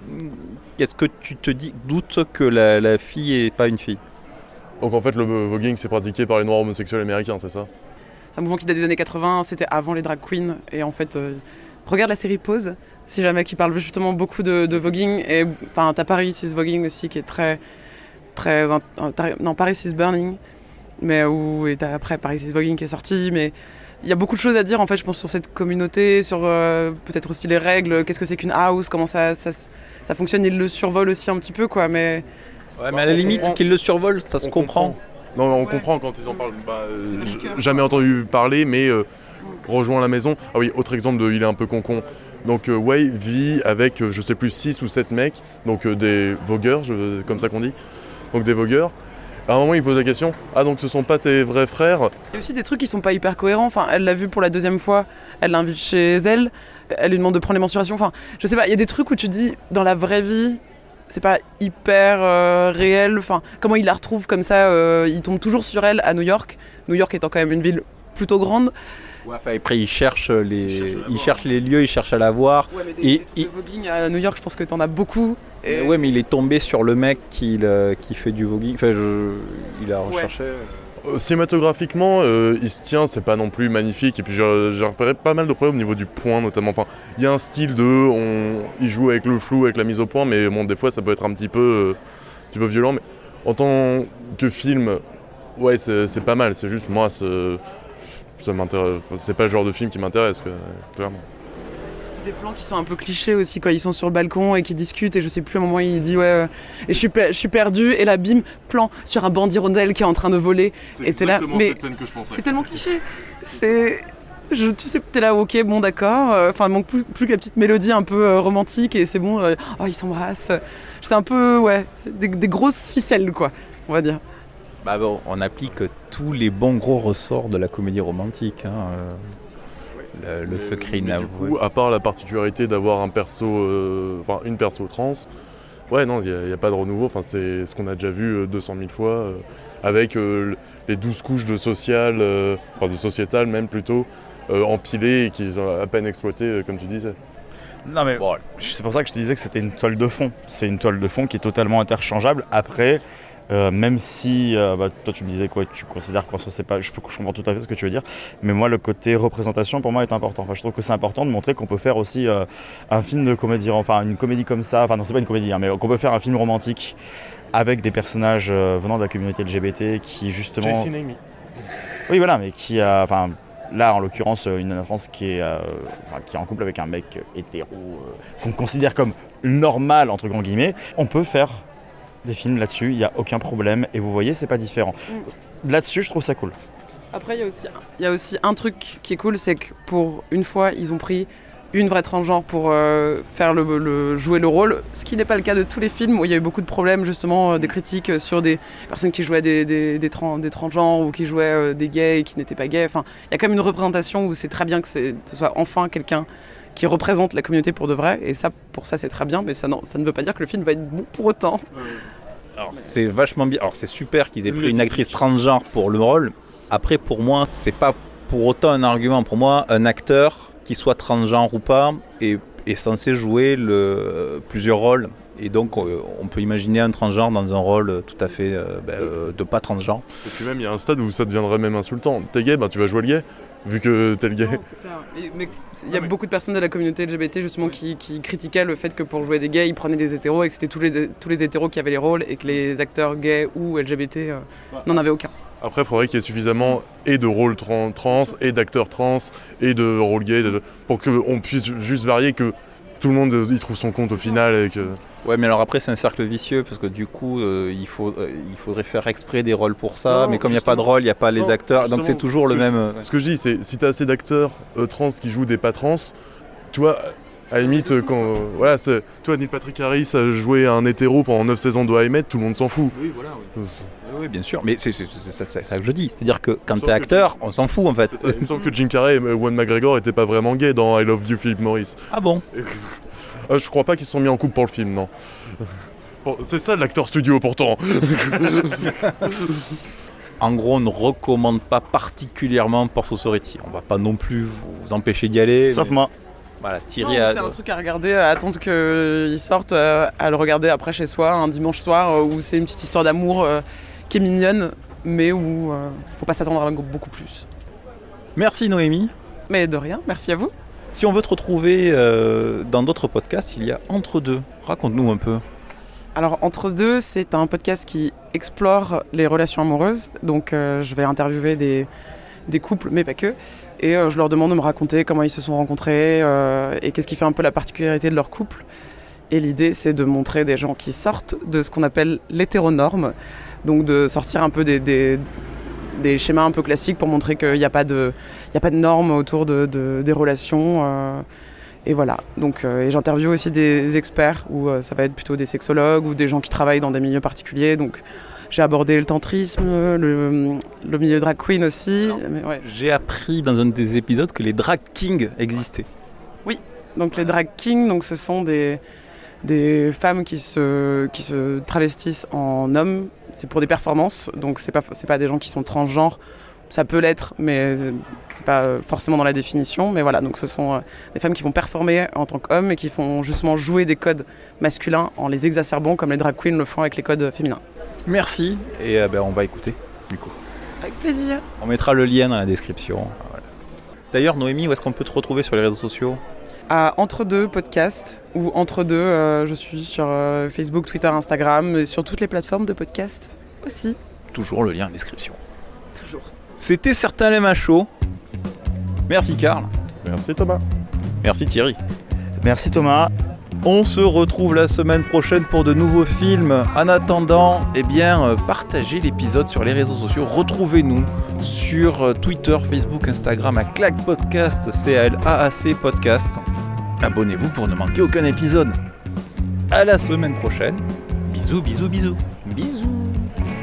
te doutes que la fille est pas une fille ? Donc en fait le voguing c'est pratiqué par les noirs homosexuels américains, c'est ça ? C'est un mouvement qui date des années 80, c'était avant les drag queens. Et en fait, regarde la série Pause, si jamais, qui parle justement beaucoup de voguing. Et t'as Paris is Voguing aussi, qui est très... non, Paris is Burning. Mais et t'as après Paris is Voguing qui est sorti. Mais il y a beaucoup de choses à dire, en fait, je pense, sur cette communauté, sur peut-être aussi les règles. Qu'est-ce que c'est qu'une house ? Comment ça fonctionne ? Ils le survolent aussi un petit peu, quoi. Mais à la limite, qu'ils le survolent, ça se comprend. Non, on comprend quand ils en parlent. Jamais entendu parler, mais rejoint la maison. Ah oui, autre exemple de il est un peu concon. Donc Wei vit avec, je sais plus, 6 ou 7 mecs, donc des vogueurs, comme ça qu'on dit. Donc des vogueurs. À un moment, il pose la question, donc ce sont pas tes vrais frères ? Il y a aussi des trucs qui sont pas hyper cohérents. Enfin, elle l'a vu pour la 2e fois, elle l'invite chez elle, elle lui demande de prendre les mensurations. Enfin, je sais pas, il y a des trucs où tu dis, dans la vraie vie, c'est pas hyper réel. Enfin, comment il la retrouve comme ça, il tombe toujours sur elle à New York. New York étant quand même une ville plutôt grande. Ouais, après, il cherche les lieux, il cherche à la voir. Ouais, mais de voguing à New York, je pense que t'en as beaucoup. Et... Ouais, mais il est tombé sur le mec qui fait du voguing. Enfin, il a recherché. Cinématographiquement, il se tient, c'est pas non plus magnifique. Et puis j'ai repéré pas mal de problèmes au niveau du point, notamment. Enfin, il y a un style il joue avec le flou, avec la mise au point, mais bon, des fois, ça peut être un petit peu violent. Mais en tant que film, ouais, c'est pas mal. C'est juste moi, ça m'intéresse. C'est pas le genre de film qui m'intéresse, clairement. Des plans qui sont un peu clichés aussi, quand ils sont sur le balcon et qui discutent, et je sais plus, à un moment il dit et je suis perdu, et là bim, plan sur un bandit rondelle qui est en train de voler, et t'es là, mais cette scène que je pensais. C'est tellement cliché, tu sais, t'es là, ok, bon d'accord, enfin il manque plus que la petite mélodie un peu romantique, et c'est bon, oh ils s'embrassent, c'est un peu, c'est des grosses ficelles quoi, on va dire. Bah bon, on applique tous les bons gros ressorts de la comédie romantique, le secret inavoué. Du coup, à part la particularité d'avoir une perso trans, ouais, non, il n'y a pas de renouveau. Enfin, c'est ce qu'on a déjà vu 200 000 fois, avec les 12 couches de sociétal même plutôt, empilées et qu'ils ont à peine exploitées, comme tu disais. Non mais bon, c'est pour ça que je te disais que c'était une toile de fond. C'est une toile de fond qui est totalement interchangeable. Après, même si toi tu me disais quoi, tu considères qu'en soi c'est pas, je comprends tout à fait ce que tu veux dire, mais moi le côté représentation pour moi est important. Enfin, je trouve que c'est important de montrer qu'on peut faire aussi un film de comédie, enfin une comédie comme ça, enfin non c'est pas une comédie, mais qu'on peut faire un film romantique avec des personnages venant de la communauté LGBT qui justement... Jason Amy. Oui voilà, mais qui a... Enfin, là, en l'occurrence, une nana trans qui est en couple avec un mec hétéro, qu'on considère comme normal, entre grands guillemets, on peut faire des films là-dessus, il n'y a aucun problème, et vous voyez, c'est pas différent. Là-dessus, je trouve ça cool. Après, il y a aussi un truc qui est cool, c'est que pour une fois, ils ont pris une vraie transgenre pour faire jouer le rôle, ce qui n'est pas le cas de tous les films où il y a eu beaucoup de problèmes, justement, des critiques sur des personnes qui jouaient des transgenres ou qui jouaient des gays et qui n'étaient pas gays. Enfin, il y a quand même une représentation où c'est très bien que ce soit enfin quelqu'un qui représente la communauté pour de vrai, et ça, pour ça, c'est très bien, mais ça ne veut pas dire que le film va être bon pour autant. Alors, c'est vachement bien. Alors, c'est super qu'ils aient pris une actrice transgenre pour le rôle. Après, pour moi, c'est pas pour autant un argument. Pour moi, un acteur, qu'il soit transgenre ou pas, est censé jouer plusieurs rôles. Et donc, on peut imaginer un transgenre dans un rôle tout à fait de pas transgenre. Et puis même, il y a un stade où ça deviendrait même insultant. T'es gay, tu vas jouer le gay, vu que t'es le gay. Non, c'est clair. Mais il y a beaucoup de personnes de la communauté LGBT justement qui critiquaient le fait que pour jouer des gays, ils prenaient des hétéros et que c'était tous les hétéros qui avaient les rôles et que les acteurs gays ou LGBT n'en avaient aucun. Après, il faudrait qu'il y ait suffisamment et de rôles trans, et d'acteurs trans, et de rôles gays, pour qu'on puisse juste varier, que tout le monde y trouve son compte au final. Et que... Ouais, mais alors après, c'est un cercle vicieux, parce que du coup, il faudrait faire exprès des rôles pour ça, mais comme il n'y a pas de rôle, il n'y a pas les acteurs, donc c'est toujours le même... Ce que je dis, c'est si tu as assez d'acteurs trans qui jouent des pas trans, tu vois... À la limite, toi, Neil Patrick Harris a joué un hétéro pendant 9 saisons de High Met, tout le monde s'en fout. Oui, voilà, oui. Oui, bien sûr, mais c'est ça que je dis. C'est-à-dire que quand t'es acteur, on s'en fout en fait. Il me semble que Jim Carrey et Ewan McGregor n'étaient pas vraiment gays dans I Love You, Philip Morris. Ah bon? Je crois pas qu'ils se sont mis en couple pour le film, non. Bon, c'est ça l'acteur studio pourtant. En gros, on ne recommande pas particulièrement Porto Sorority. On va pas non plus vous empêcher d'y aller. Sauf moi. Voilà, c'est un truc à regarder, à attendre qu'il sorte, à le regarder après chez soi, un dimanche soir, où c'est une petite histoire d'amour qui est mignonne, mais où faut pas s'attendre à beaucoup plus. Merci Noémie. Mais de rien, merci à vous. Si on veut te retrouver dans d'autres podcasts, il y a Entre Deux. Raconte-nous un peu. Alors Entre Deux, c'est un podcast qui explore les relations amoureuses, donc je vais interviewer des couples, mais pas que. Et je leur demande de me raconter comment ils se sont rencontrés et qu'est-ce qui fait un peu la particularité de leur couple. Et l'idée, c'est de montrer des gens qui sortent de ce qu'on appelle l'hétéronorme, donc de sortir un peu des schémas un peu classiques pour montrer qu'il n'y a pas de normes autour des relations. Et voilà. Donc, et j'interviewe aussi des experts, où ça va être plutôt des sexologues ou des gens qui travaillent dans des milieux particuliers. Donc, j'ai abordé le tantrisme, le milieu drag queen aussi. Mais ouais. J'ai appris dans un des épisodes que les drag kings existaient. Oui, donc les drag kings, donc ce sont des femmes qui se travestissent en hommes. C'est pour des performances, donc c'est pas des gens qui sont transgenres Ça peut l'être, mais c'est pas forcément dans la définition. Mais voilà, donc ce sont des femmes qui vont performer en tant qu'hommes et qui font justement jouer des codes masculins en les exacerbant comme les drag queens le font avec les codes féminins. Merci. Et on va écouter, du coup. Avec plaisir. On mettra le lien dans la description. Voilà. D'ailleurs, Noémie, où est-ce qu'on peut te retrouver sur les réseaux sociaux ? À Entre Deux Podcast, ou Entre Deux, je suis sur Facebook, Twitter, Instagram, et sur toutes les plateformes de podcast aussi. Toujours le lien en description. Toujours. C'était Certains l'aiment à chaud. Merci Karl. Merci Thomas. Merci Thierry. Merci Thomas. On se retrouve la semaine prochaine pour de nouveaux films. En attendant, partagez l'épisode sur les réseaux sociaux. Retrouvez-nous sur Twitter, Facebook, Instagram à Clac Podcast, CLAAC Podcast. Abonnez-vous pour ne manquer aucun épisode. À la semaine prochaine. Bisous, bisous, bisous. Bisous.